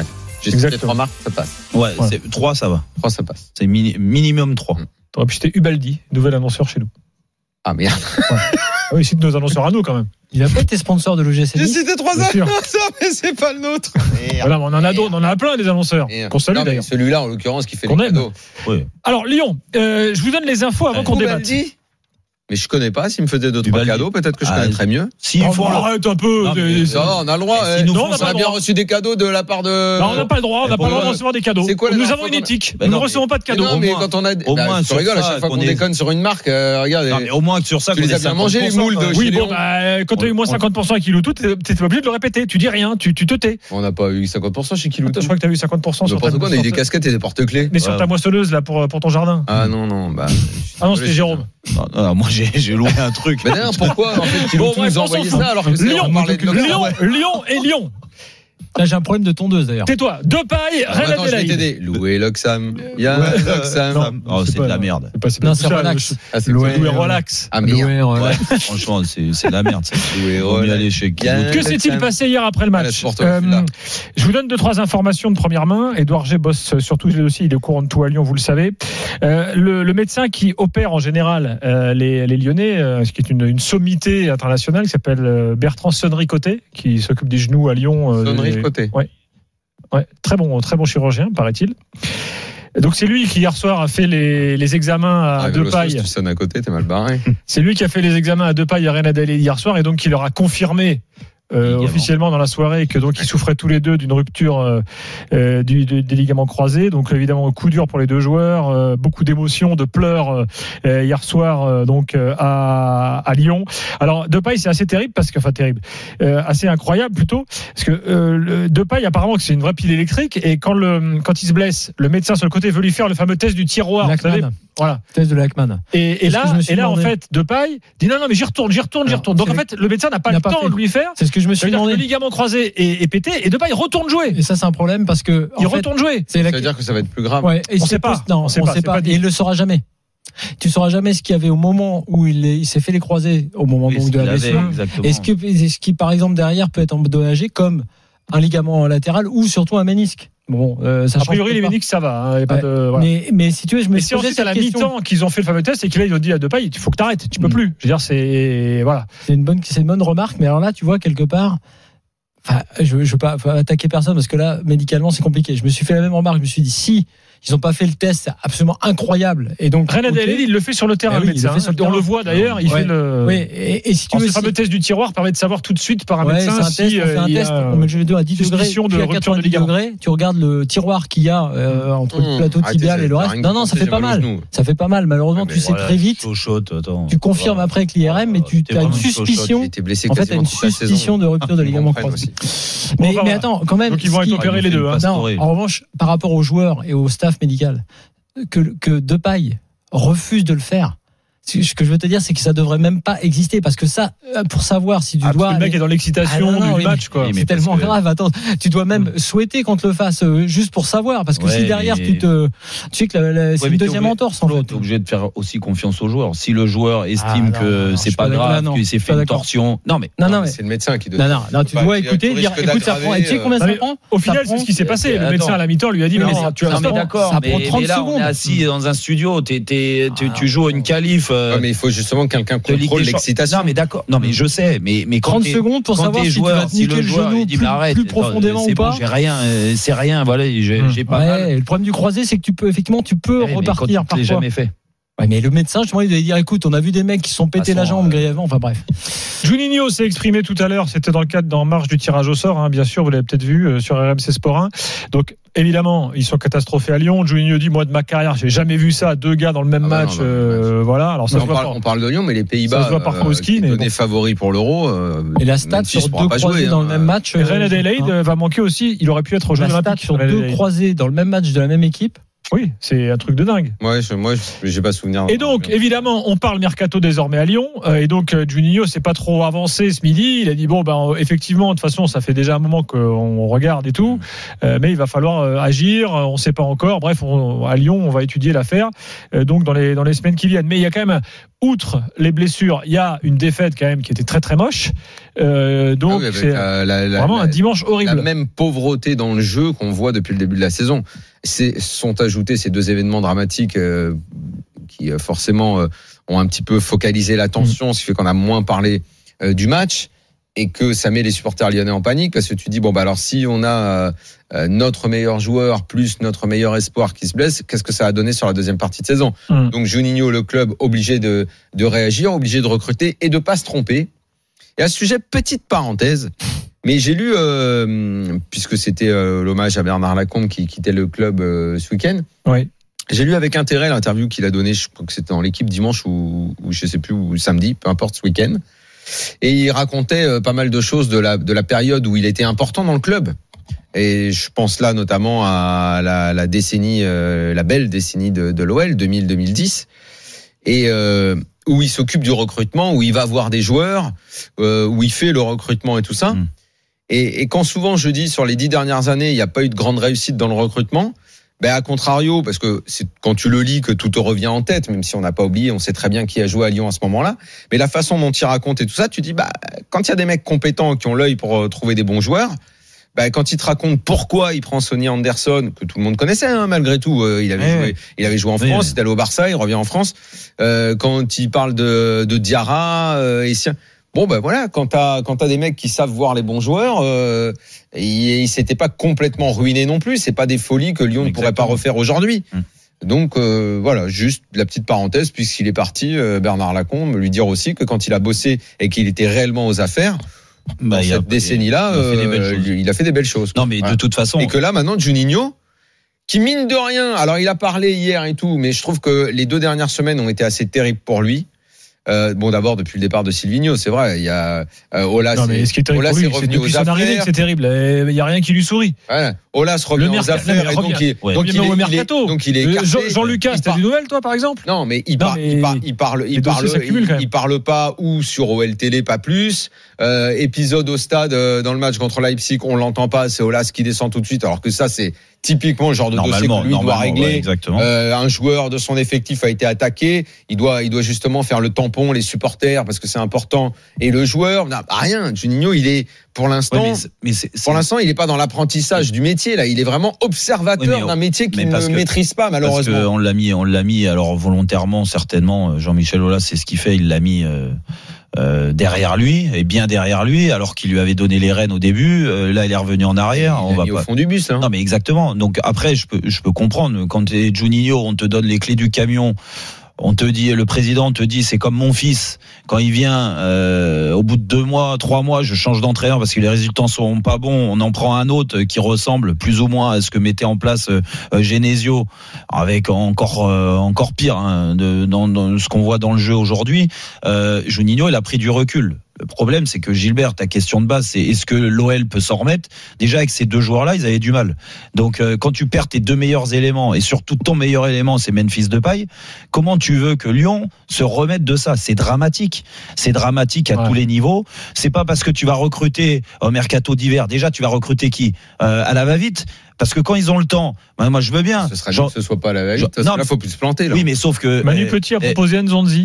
J'ai cité 3 marques, ça passe. Ouais, c'est 3, ça va. 3, ça passe. C'est minimum 3. T'aurais pu citer Ubaldi, nouvel annonceur chez nous. Ah merde. Ouais. Ah oui, cite nos annonceurs à nous quand même. Il a pas été sponsor de l'OGC. J'ai cité 3 annonceurs, mais c'est pas le nôtre. Voilà, mais on en a d'autres, on en a plein des annonceurs. Qu'on salue d'ailleurs. Celui-là, en l'occurrence, qui fait qu'on les aime. cadeaux. Oui. Alors, Lyon, je vous donne les infos avant qu'on débatte. Mais je connais pas. S'il me faisait 2-3 cadeaux, peut-être que je connaîtrais mieux. S'il faut. Arrête un peu. Ça, on a le droit. On a bien reçu des cadeaux de la part de. Non, on n'a pas le droit. On n'a pas le droit de recevoir des cadeaux. Nous avons une éthique. Nous ne recevons pas de cadeaux. Non, mais quand on a. Au moins, tu rigoles à chaque fois qu'on déconne sur une marque. Regarde. Non, mais au moins que sur ça, tu les as bien mangés, les moules de. Oui, bon, quand tu as eu moins 50% à Kiloutou, tu n'es obligé de le répéter. Tu dis rien, tu te tais. On n'a pas eu 50% chez Kiloutou. Je crois que tu as eu 50% sur ta. On a eu des casquettes et des porte-clés. Mais sur ta moissonneuse, là, pour ton jardin. Ah non. Ah non, c'était Jérôme. Non, moi j'ai loué un truc. Mais d'ailleurs, pourquoi en fait Kiloutou nous a envoyé ça alors que Lyon et Lyon. Là, j'ai un problème de tondeuse d'ailleurs. Tais-toi. Depay, Reine Adélaïde. Je vais t'aider. Louer l'Oxam. Loxam. Oh, c'est de la merde. Non, c'est relax. Louer relax. Ah merde. Franchement, c'est de la merde. Louer aller chez Que s'est-il passé hier après le match? Je vous donne 2-3 informations de première main. Édouard G bosse sur tous les dossiers. Il est au courant de tout à Lyon, vous le savez. Le médecin qui opère en général les Lyonnais, ce qui est une sommité internationale, qui s'appelle Bertrand Sonnery-Côté, qui s'occupe des genoux à Lyon. Côté. Ouais, très bon chirurgien, paraît-il. Donc c'est lui qui hier soir a fait les examens à Depay. Tu sonnes à côté, t'es mal barré. C'est lui qui a fait les examens à Depay à Reine Adélaïde hier soir et donc qui leur a confirmé officiellement dans la soirée que donc ils souffraient tous les deux d'une rupture des ligaments croisés. Donc évidemment coup dur pour les deux joueurs, beaucoup d'émotions, de pleurs hier soir donc à Lyon. Alors Depay c'est assez terrible assez incroyable plutôt parce que Depay apparemment que c'est une vraie pile électrique et quand il se blesse, le médecin sur le côté veut lui faire le fameux test du tiroir. Vous savez, voilà. Test de Lachman. Et là en fait Depay dit non mais j'y retourne. Donc en fait le médecin n'a pas le temps de lui faire. C'est ce que je me suis demandé. Le ligament croisé est pété et Depay retourne jouer. Et ça c'est un problème parce que retourne jouer. Ça veut dire que ça va être plus grave. Ouais, on sait pas. Non, on sait pas. Et il le saura jamais. Tu sauras jamais ce qu'il y avait au moment où il s'est fait les croisés au moment donc de la blessure. Et ce qui par exemple derrière peut être endommagé comme un ligament latéral ou surtout un ménisque. Bon, ça a priori les ménisques ça va. Y a pas de, voilà. Mais si tu veux, je me suis posé à la mi-temps qu'ils ont fait le fameux test et qu'il ils ont dit à Depay, il faut que t'arrêtes, tu peux plus. Je veux dire c'est voilà. C'est une bonne remarque, mais alors là tu vois quelque part. Enfin, je veux pas attaquer personne parce que là médicalement c'est compliqué. Je me suis fait la même remarque. Je me suis dit si ils n'ont pas fait le test, c'est absolument incroyable. Et donc Reine Adélaïde, il le fait sur le terrain. On le voit d'ailleurs. Il fait le. Oui. Et si tu veux, le fameux test du tiroir permet de savoir tout de suite par un médecin on fait un test. On met le dos à 10 degrés, puis à 90 degrés. Tu regardes le tiroir qu'il y a entre le plateau tibial et le reste. Non, ça fait pas mal. Ça fait pas mal. Malheureusement, tu sais très vite. Tu confirmes après avec l'IRM, mais tu as une suspicion. En fait, tu as une suspicion de rupture de ligament croisé. Mais attends, quand même. Donc ils vont être opérés les deux. En revanche, par rapport aux joueurs et au staff médical, que Depay refuse de le faire. Ce que je veux te dire, c'est que ça devrait même pas exister parce que ça, pour savoir si tu dois. Le mec est dans l'excitation du match, quoi. C'est tellement grave. Attends, tu dois même souhaiter qu'on te le fasse juste pour savoir parce que si derrière tu sais que c'est une deuxième entorse en fait. T'es obligé de faire aussi confiance au joueur. Si le joueur estime que c'est pas grave, qu'il s'est fait une torsion. Non mais c'est le médecin qui doit. Non, tu dois écouter, dire écoute, ça prend. Et tu sais combien ça prend? Au final, c'est ce qui s'est passé. Le médecin à la mi-temps lui a dit mais tu as d'accord. Mais là, on est assis dans un studio. Tu joues une qualif. Mais il faut justement que quelqu'un contrôle l'excitation. Non mais d'accord. Non mais je sais. Mais 30 secondes pour savoir si tu vas te niquer le genou plus profondément ou pas. J'ai rien. C'est rien. Voilà. J'ai pas mal. Le problème du croisé, c'est que tu peux repartir parfois. C'est jamais fait. Ouais, mais le médecin, justement, il devait dire écoute, on a vu des mecs qui se sont pété la jambe grièvement. Enfin bref. Juninho s'est exprimé tout à l'heure. C'était dans le cadre en marge du tirage au sort. Bien sûr, vous l'avez peut-être vu sur RMC Sport 1. Donc évidemment, ils sont catastrophés à Lyon. Juninho dit moi de ma carrière, j'ai jamais vu ça, deux gars dans le même match. Voilà. Alors ça on parle de Lyon, mais les Pays-Bas. Ça se voit parfois au ski. Mais des favoris pour l'Euro. Et la stat sur deux croisés dans le même match. Reine Adélaïde va manquer aussi. Il aurait pu être au Jeux Olympiques. La stat sur deux croisés dans le même match de la même équipe. Oui, c'est un truc de dingue. Moi, j'ai pas souvenir. Et donc, évidemment, on parle mercato désormais à Lyon. Et donc, Juninho s'est pas trop avancé ce midi. Il a dit effectivement, de toute façon, ça fait déjà un moment qu'on regarde et tout, mais il va falloir agir. On sait pas encore. Bref, à Lyon, on va étudier l'affaire. Donc, dans les semaines qui viennent. Mais il y a quand même outre les blessures, il y a une défaite quand même qui était très très moche. Donc c'est vraiment un dimanche horrible. La même pauvreté dans le jeu qu'on voit depuis le début de la saison. Sont ajoutés ces deux événements dramatiques qui forcément ont un petit peu focalisé l'attention, ce qui fait qu'on a moins parlé du match et que ça met les supporters lyonnais en panique parce que tu dis alors si on a notre meilleur joueur plus notre meilleur espoir qui se blesse, qu'est-ce que ça a donné sur la deuxième partie de saison? Donc Juninho, le club, obligé de réagir, obligé de recruter et de pas se tromper. Et à ce sujet, petite parenthèse, mais j'ai lu, puisque c'était l'hommage à Bernard Lacombe qui quittait le club ce week-end. Oui. J'ai lu avec intérêt l'interview qu'il a donnée, je crois que c'était dans l'équipe dimanche ou je sais plus, ou samedi, peu importe, ce week-end. Et il racontait pas mal de choses de la période où il était important dans le club. Et je pense là notamment à la décennie, la belle décennie de l'OL, 2000-2010. Et où il s'occupe du recrutement, où il va voir des joueurs, où il fait le recrutement et tout ça. Et quand souvent je dis sur les 10 dernières années, il n'y a pas eu de grande réussite dans le recrutement, à contrario, parce que c'est quand tu le lis que tout te revient en tête, même si on n'a pas oublié, on sait très bien qui a joué à Lyon à ce moment-là. Mais la façon dont il raconte et tout ça, tu dis, quand il y a des mecs compétents qui ont l'œil pour trouver des bons joueurs, quand il te raconte pourquoi il prend Sonny Anderson, que tout le monde connaissait, malgré tout, il avait joué en France, il est allé au Barça, il revient en France. Quand il parle de Diarra, voilà, quand t'as des mecs qui savent voir les bons joueurs, il s'était pas complètement ruiné non plus. C'est pas des folies que Lyon ne pourrait pas refaire aujourd'hui. Donc voilà, juste la petite parenthèse, puisqu'il est parti, Bernard Lacombe, lui dire aussi que quand il a bossé et qu'il était réellement aux affaires, dans cette décennie-là, il a fait des belles choses. Non, mais de toute façon. Et que là, maintenant, Juninho, qui mine de rien, alors il a parlé hier et tout, mais je trouve que les 2 dernières semaines ont été assez terribles pour lui. D'abord depuis le départ de Silvinho, c'est vrai, il y a Olas. Non, mais ce qui est terrible pour lui, c'est depuis son arrivée que c'est terrible. Il y a rien qui lui sourit. Voilà. Olas revient aux affaires et donc il est écarté. Jean-Lucas, t'as des nouvelles toi par exemple? Non, mais il parle pas ou sur OL Télé pas plus. Épisode au stade dans le match contre Leipzig, on l'entend pas, c'est Olas qui descend tout de suite, alors que ça c'est typiquement le genre de dossier que lui doit régler. Un joueur de son effectif a été attaqué, il doit justement faire le tampon, les supporters, parce que c'est important, et le joueur n'a rien. Juninho, il est pour l'instant, pour l'instant, il est pas dans l'apprentissage du métier là, il est vraiment observateur d'un métier qu'il ne maîtrise pas malheureusement. Parce que on l'a mis alors volontairement certainement. Jean-Michel Aulas, c'est ce qu'il fait, il l'a mis derrière lui et bien derrière lui, alors qu'il lui avait donné les rênes au début. Là, il est revenu en arrière. Il va au fond du bus. Non, mais exactement. Donc après, je peux comprendre. Quand t'es Juninho, on te donne les clés du camion. On te dit, le président te dit, c'est comme mon fils. Quand il vient, au bout de 2 mois, 3 mois, je change d'entraîneur parce que les résultats sont pas bons. On en prend un autre qui ressemble plus ou moins à ce que mettait en place Genesio, avec encore pire dans ce qu'on voit dans le jeu aujourd'hui. Juninho, il a pris du recul. Le problème, c'est que Gilbert, ta question de base, c'est est-ce que l'OL peut s'en remettre? Déjà, avec ces 2 joueurs-là, ils avaient du mal. Donc, quand tu perds tes 2 meilleurs éléments, et surtout ton meilleur élément, c'est Memphis Depay, comment tu veux que Lyon se remette de ça? C'est dramatique. C'est dramatique à tous les niveaux. C'est pas parce que tu vas recruter au mercato d'hiver. Déjà, tu vas recruter qui? À la va-vite? Parce que quand ils ont le temps, moi je veux bien. Ce serait bien que ce soit pas la va-vite. Là, faut plus se planter. Là. Oui, mais sauf que Manu Petit a proposé Nzonzi.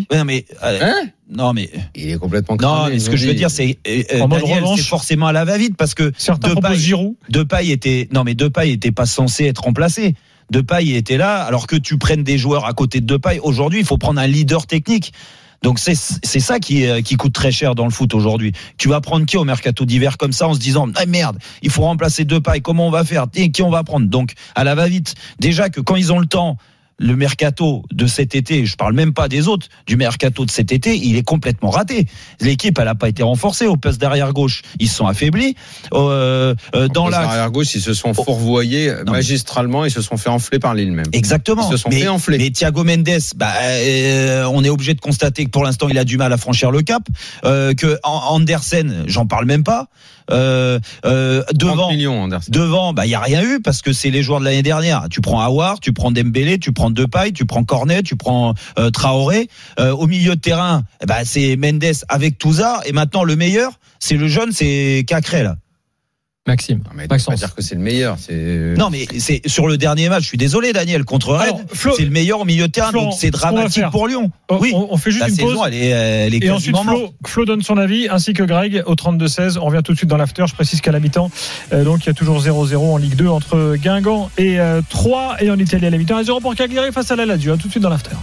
Non mais il est complètement cramé. Non, mais ce que je veux dire, c'est Daniel, c'est forcément à la va-vite parce que certains proposent Giroud. Depay était pas censé être remplacé. Depay était là, alors que tu prennes des joueurs à côté de Depay. Aujourd'hui, il faut prendre un leader technique. Donc c'est ça qui coûte très cher dans le foot aujourd'hui. Tu vas prendre qui au mercato d'hiver comme ça en se disant merde, il faut remplacer Depay, comment on va faire, et qui on va prendre? Donc à la va-vite. Déjà que quand ils ont le temps, le mercato de cet été, je parle même pas des autres, du mercato de cet été, il est complètement raté. L'équipe, elle a pas été renforcée au poste d'arrière gauche, ils se sont affaiblis. Dans l'arrière gauche, ils se sont fourvoyés magistralement, ils se sont fait enfler par Lille même. Exactement. Ils se sont fait enfler. Mais Thiago Mendes, on est obligé de constater que pour l'instant, il a du mal à franchir le cap. Que Andersen, j'en parle même pas. Devant, il y a rien eu parce que c'est les joueurs de l'année dernière. Tu prends Aouar, tu prends Dembélé, tu prends Depay, tu prends Cornet, tu prends Traoré. Au milieu de terrain, c'est Mendes avec Touza, et maintenant le meilleur, c'est le jeune, c'est Cacré là. Maxime. Non, mais tu peux pas dire que c'est le meilleur. Non, mais c'est sur le dernier match. Je suis désolé, Daniel, contre Rennes. C'est le meilleur au milieu de terrain, donc c'est dramatique pour Lyon. Oui, on fait juste la une saison, pause. Elle est et ensuite, Flo donne son avis, ainsi que Greg au 32-16. On revient tout de suite dans l'after. Je précise qu'à la mi-temps, donc il y a toujours 0-0 en Ligue 2 entre Guingamp et Troyes, et en Italie à la mi-temps 1-0 pour Cagliari face à la Lazio. Tout de suite dans l'after.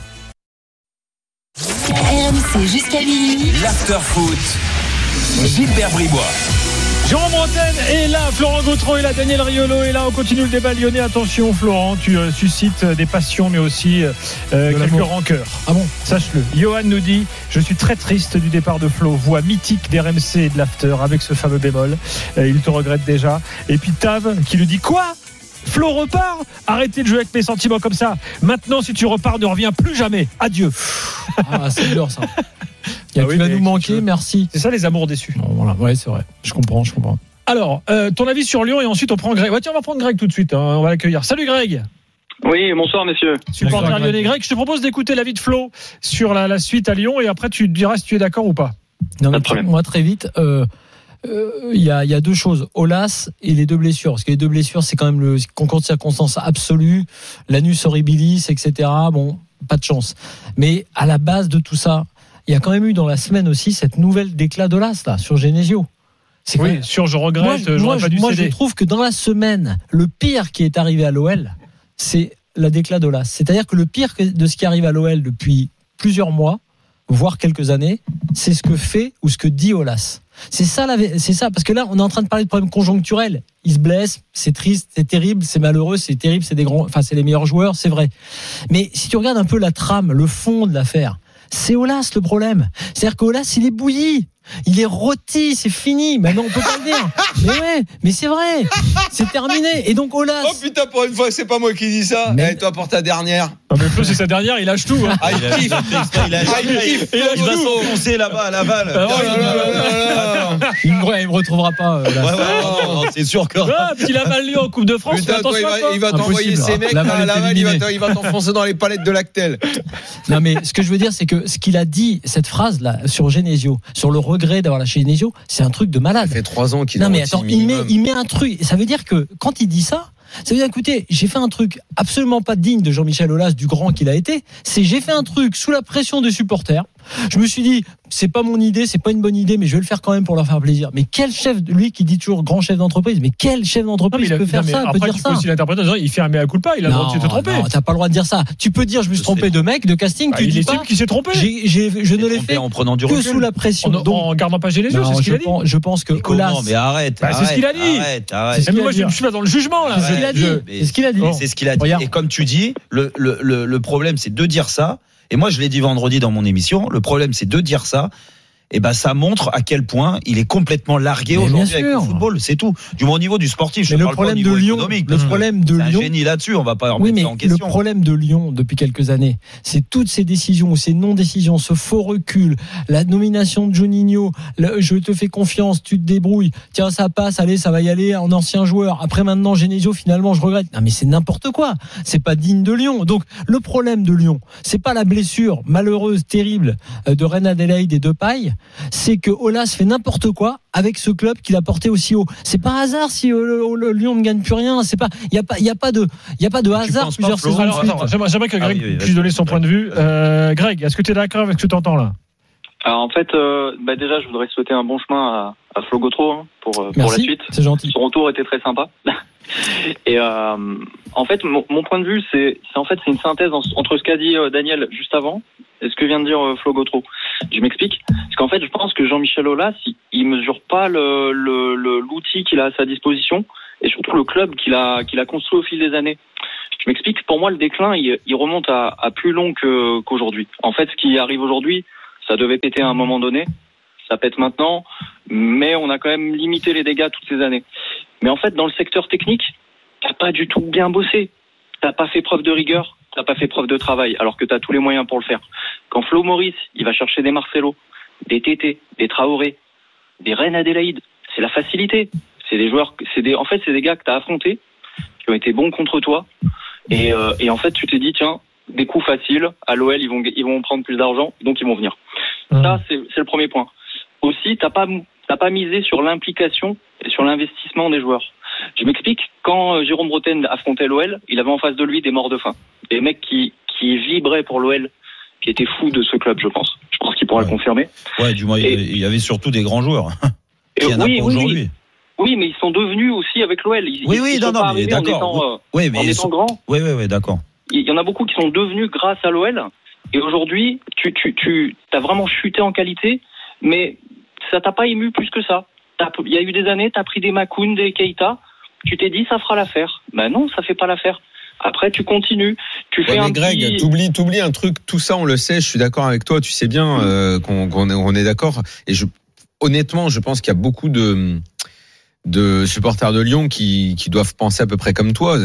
RMC jusqu'à minuit. L'after foot. Gilbert Bribois. Jérôme Bretagne est là, Florent Gautreau est là, Daniel Riolo est là. On continue le débat lyonnais. Attention, Florent, tu suscites des passions, mais aussi quelques rancœurs. Ah bon? Sache-le. Johan nous dit: je suis très triste du départ de Flo, voix mythique d'RMC et de l'after, avec ce fameux bémol. Il te regrette déjà. Et puis Tav qui lui dit: quoi? Flo repart? Arrêtez de jouer avec mes sentiments comme ça. Maintenant, si tu repars, ne reviens plus jamais. Adieu. Ah, c'est dur ça. Tu vas nous manquer, merci. C'est ça les amours déçus. Bon, voilà, ouais, c'est vrai. Je comprends. Alors, ton avis sur Lyon, et ensuite on prend Greg. Ouais, tiens, on va prendre Greg tout de suite. On va l'accueillir. Salut Greg. Oui, bonsoir messieurs. Supporter lyonnais. Greg, je te propose d'écouter l'avis de Flo sur la suite à Lyon, et après tu diras si tu es d'accord ou pas. Non, mais moi très vite. Il y a deux choses, Aulas et les deux blessures, parce que les deux blessures c'est quand même le concours de circonstances absolu, l'anus horribilis, etc. Bon, pas de chance. Mais à la base de tout ça, il y a quand même eu dans la semaine aussi cette nouvelle déclat d'Aulas là sur Genesio. Oui, sur je regrette, j'aurais pas dû céder. Je trouve que dans la semaine, le pire qui est arrivé à l'OL, c'est la déclat d'Aulas. C'est-à-dire que le pire de ce qui arrive à l'OL depuis plusieurs mois, voire quelques années, c'est ce que fait ou ce que dit Aulas. C'est ça, parce que là, on est en train de parler de problèmes conjoncturels. Ils se blessent, c'est triste, c'est terrible, c'est malheureux, c'est terrible, c'est c'est les meilleurs joueurs, c'est vrai. Mais si tu regardes un peu la trame, le fond de l'affaire, c'est Aulas le problème. C'est-à-dire qu'Aulas, il est bouilli. Il est rôti, c'est fini. Maintenant, on peut pas le dire. Mais ouais, mais c'est vrai. C'est terminé. Et donc, Aulas. Oh putain, pour une fois, c'est pas moi qui dis ça. Mais toi, pour ta dernière. Non, mais Flo, c'est sa dernière, il lâche tout. Hein. Ah, il kiffe. Il va s'enfoncer là-bas à Laval. Il me retrouvera pas. C'est sûr que. Petit Laval Lyon en Coupe de France. Putain, toi, il va t'envoyer ces mecs à Laval, il va t'enfoncer dans les palettes de Lactel. Non, mais ce que je veux dire, c'est que ce qu'il a dit, cette phrase là, sur Genesio, sur le regret d'avoir lâché Genesio, c'est un truc de malade. Ça fait 3 ans qu'il Non mais attends, il met un truc. Ça veut dire que quand il dit ça, ça veut dire, écoutez, j'ai fait un truc absolument pas digne de Jean-Michel Aulas, du grand qu'il a été. J'ai fait un truc sous la pression des supporters. Je me suis dit, c'est pas mon idée, c'est pas une bonne idée, mais je vais le faire quand même pour leur faire plaisir. Mais quel chef, lui qui dit toujours grand chef d'entreprise, mais quel chef d'entreprise peut faire ça, peut dire ça? Après, tu peux aussi l'interpréter en disant, il fait un mea culpa, il a le droit de se tromper. Non, t'as pas le droit de dire ça. Tu peux dire, je me suis trompé de mec, de casting, tu dis pas. Qui s'est trompé. Je ne l'ai fait en prenant du que recul. sous la pression. En gardant pas Genesio, c'est ce qu'il a dit. Je pense que Aulas. Non, mais arrête. C'est ce qu'il a dit. Arrête. Moi, je suis pas dans le jugement, là. C'est ce qu'il a dit. C'est ce qu'il a dit. C'est ce qu'il a dit. Et comme tu dis, le problème, c'est de dire ça. Et moi, je l'ai dit vendredi dans mon émission. Le problème, c'est de dire ça. Et ben, ça montre à quel point il est complètement largué aujourd'hui avec le football. C'est tout. Du bon niveau du sportif. Mais le problème de Lyon, c'est un génie là-dessus. On va pas remettre ça en question. Le problème de Lyon depuis quelques années, c'est toutes ces décisions ou ces non-décisions, ce faux recul, la nomination de Juninho. Je te fais confiance, tu te débrouilles. Tiens, ça passe, allez, ça va y aller. En ancien joueur. Après maintenant, Genesio, finalement, je regrette. Non, mais c'est n'importe quoi. C'est pas digne de Lyon. Donc, le problème de Lyon, c'est pas la blessure malheureuse, terrible de Reine Adélaïde et de Paille. C'est que Aulas fait n'importe quoi avec ce club qu'il a porté aussi haut. C'est pas hasard si le Lyon ne gagne plus rien. C'est pas, il y a pas de hasard plusieurs saisons. Alors, j'aimerais que Greg puisse donner son point de vue. Greg, est-ce que tu es d'accord avec ce que tu entends là? Alors en fait, déjà, je voudrais souhaiter un bon chemin à Flo Gautreau pour la suite. C'est gentil. Son retour était très sympa. Et en fait, mon point de vue, c'est une synthèse entre ce qu'a dit Daniel juste avant et ce que vient de dire Flo Gautreau. Je m'explique. Parce qu'en fait, je pense que Jean-Michel Aulas, il mesure pas l'outil qu'il a à sa disposition et surtout le club qu'il a construit au fil des années. Je m'explique. Pour moi, le déclin, il remonte à plus long qu'aujourd'hui. En fait, ce qui arrive aujourd'hui, ça devait péter à un moment donné. Ça pète maintenant, mais on a quand même limité les dégâts toutes ces années. Mais en fait, dans le secteur technique, t'as pas du tout bien bossé. T'as pas fait preuve de rigueur, t'as pas fait preuve de travail, alors que t'as tous les moyens pour le faire. Quand Flo Maurice, il va chercher des Marcelo, des Tété, des Traoré, des Reine Adélaïde, c'est la facilité. C'est des joueurs, c'est des gars que t'as affrontés, qui ont été bons contre toi. Et en fait, tu t'es dit, tiens, des coups faciles, à l'OL, ils vont prendre plus d'argent, donc ils vont venir. Ça, c'est le premier point. Aussi, t'as pas misé sur l'implication et sur l'investissement des joueurs. Je m'explique. Quand Jérôme Bretagne affrontait l'OL, il avait en face de lui des morts de faim. Des mecs qui vibraient pour l'OL, qui étaient fous de ce club, je pense. Je pense qu'il pourra le confirmer. Ouais, du moins, il y avait surtout des grands joueurs. Il y en a pas aujourd'hui. Oui, mais ils sont devenus aussi avec l'OL. Ils sont pas arrivés d'accord. En étant grands. Oui, d'accord. Il y en a beaucoup qui sont devenus grâce à l'OL. Et aujourd'hui, tu as vraiment chuté en qualité, mais ça t'a pas ému plus que ça. Il y a eu des années, tu as pris des Makoun, des Keita, tu t'es dit ça fera l'affaire. Ben non, ça fait pas l'affaire. Après, tu continues. Tu fais un Greg, t'oublies un truc. Tout ça, on le sait. Je suis d'accord avec toi. Tu sais bien qu'on est d'accord. Et honnêtement, je pense qu'il y a beaucoup de supporters de Lyon qui doivent penser à peu près comme toi.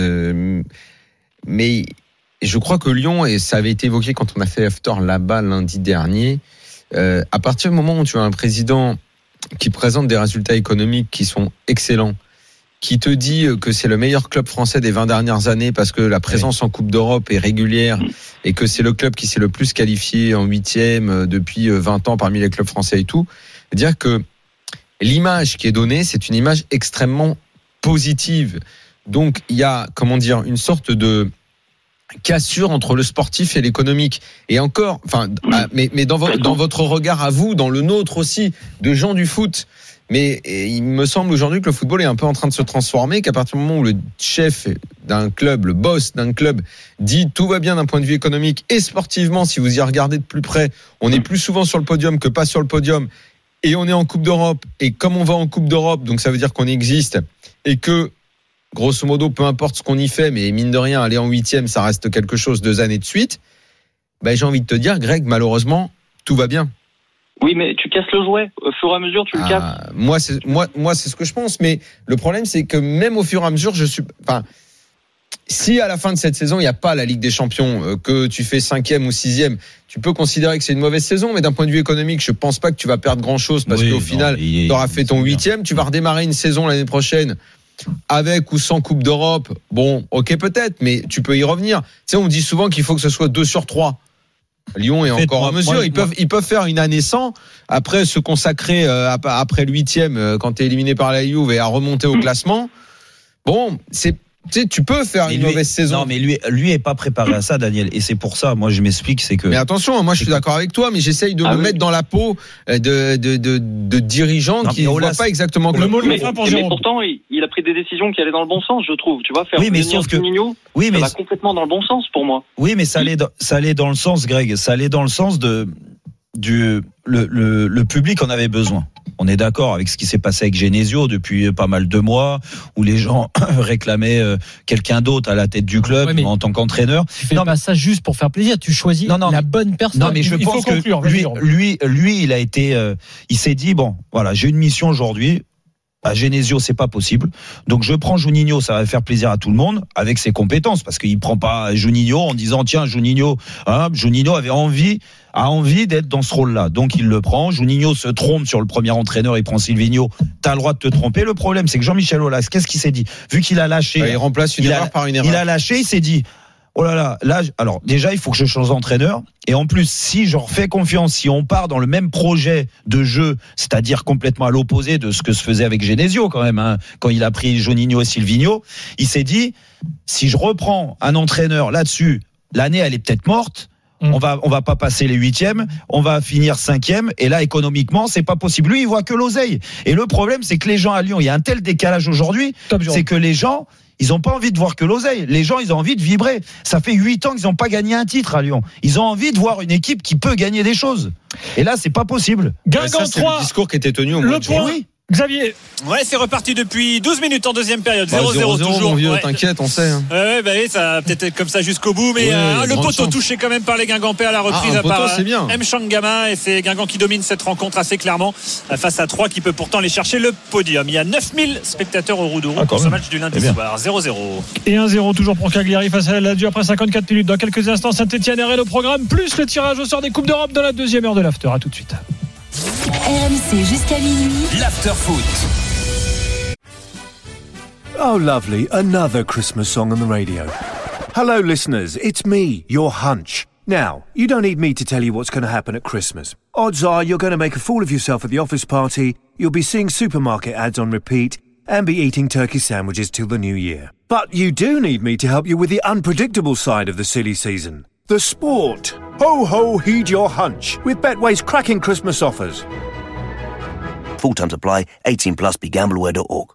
Mais je crois que Lyon, et ça avait été évoqué quand on a fait after là-bas lundi dernier, à partir du moment où tu as un président qui présente des résultats économiques qui sont excellents, qui te dit que c'est le meilleur club français des 20 dernières années parce que la présence en Coupe d'Europe est régulière et que c'est le club qui s'est le plus qualifié en 8e depuis 20 ans parmi les clubs français et tout, dire que l'image qui est donnée, c'est une image extrêmement positive. Donc il y a, une sorte de cassure entre le sportif et l'économique. Et encore, mais dans votre regard à vous, dans le nôtre aussi, de gens du foot. Mais il me semble aujourd'hui que le football est un peu en train de se transformer, qu'à partir du moment où le chef d'un club, le boss d'un club, dit tout va bien d'un point de vue économique et sportivement, si vous y regardez de plus près, on est plus souvent sur le podium que pas sur le podium, et on est en Coupe d'Europe, et comme on va en Coupe d'Europe, donc ça veut dire qu'on existe, et que, grosso modo, peu importe ce qu'on y fait, mais mine de rien, aller en 8e, ça reste quelque chose 2 années de suite, j'ai envie de te dire, Greg, malheureusement, tout va bien. Oui, mais tu casses le jouet. Au fur et à mesure, tu le casses. Moi, c'est ce que je pense. Mais le problème, c'est que même au fur et à mesure, si à la fin de cette saison, il n'y a pas la Ligue des Champions, que tu fais 5e ou 6e, tu peux considérer que c'est une mauvaise saison. Mais d'un point de vue économique, je pense pas que tu vas perdre grand-chose parce qu'au final, tu auras fait ton 8e. Tu vas redémarrer une saison l'année prochaine avec ou sans Coupe d'Europe. Bon, ok, peut-être, mais tu peux y revenir. Tu sais, on dit souvent qu'il faut que ce soit 2 sur 3. Lyon est encore en mesure. Ils peuvent faire une année sans, après se consacrer après le 8e quand tu es éliminé par la Juve et à remonter au classement. Bon, tu peux faire une mauvaise saison. Non, mais lui est pas préparé à ça, Daniel. Et c'est pour ça, moi, je m'explique, c'est que. Mais attention, moi, je suis d'accord avec toi, mais j'essaye de me mettre dans la peau de dirigeants qui ne voient pas exactement le mot. Mais pourtant, il a pris des décisions qui allaient dans le bon sens, je trouve. Tu vois, faire venir Juninho, ça va complètement dans le bon sens pour moi. Oui, mais ça allait dans le sens, Greg. Ça allait dans le sens le public en avait besoin. On est d'accord avec ce qui s'est passé avec Genesio depuis pas mal de mois, où les gens réclamaient quelqu'un d'autre à la tête du club en tant qu'entraîneur. Tu fais pas ça juste pour faire plaisir, tu choisis la bonne personne. Non, mais je pense que lui, il a été, il s'est dit bon, voilà, j'ai une mission aujourd'hui. À Genesio, c'est pas possible. Donc je prends Juninho, ça va faire plaisir à tout le monde avec ses compétences, parce qu'il prend pas Juninho en disant tiens Juninho avait envie d'être dans ce rôle-là. Donc il le prend. Juninho se trompe sur le premier entraîneur, il prend Silvinho. T'as le droit de te tromper. Le problème, c'est que Jean-Michel Aulas, qu'est-ce qu'il s'est dit? Vu qu'il a lâché, il remplace une erreur par une erreur. Il a lâché, il s'est dit oh là, alors déjà il faut que je change d'entraîneur, et en plus si je refais confiance, si on part dans le même projet de jeu, c'est-à-dire complètement à l'opposé de ce que se faisait avec Genesio quand même, quand il a pris Juninho et Silvinho, il s'est dit si je reprends un entraîneur là-dessus, l'année elle est peut-être morte. On va pas passer les 8e, on va finir 5e, et là économiquement c'est pas possible. Lui il voit que l'oseille, et le problème c'est que les gens à Lyon, il y a un tel décalage aujourd'hui, c'est que les gens ils ont pas envie de voir que l'oseille. Les gens, ils ont envie de vibrer. Ça fait 8 ans qu'ils n'ont pas gagné un titre à Lyon. Ils ont envie de voir une équipe qui peut gagner des choses. Et là, c'est pas possible. Guingamp 3. C'est le discours qui était tenu au mois de juin. Oui. Xavier. Ouais, c'est reparti depuis 12 minutes en deuxième période. 0-0 toujours. Mon vieux, t'inquiète, on sait. Ça va peut-être être comme ça jusqu'au bout, mais le poteau touché quand même par les Guingampais à la reprise à part M. Changama, et c'est Guingamp qui domine cette rencontre assez clairement face à 3 qui peut pourtant aller chercher le podium. Il y a 9000 spectateurs au Roudourou pour ce match du lundi soir. 0-0. Et 1-0 toujours pour Cagliari face à la Lazio après 54 minutes. Dans quelques instants, Saint-Etienne et Rennes au programme, plus le tirage au sort des Coupes d'Europe dans la deuxième heure de l'after. À tout de suite. RMC jusqu'à minuit. L'after foot. Oh, lovely. Another Christmas song on the radio. Hello, listeners. It's me, your hunch. Now, you don't need me to tell you what's going to happen at Christmas. Odds are you're going to make a fool of yourself at the office party, you'll be seeing supermarket ads on repeat, and be eating turkey sandwiches till the new year. But you do need me to help you with the unpredictable side of the silly season. The sport. Ho ho, heed your hunch with Betway's cracking Christmas offers. Full terms apply. 18 plus. BeGambleAware.org.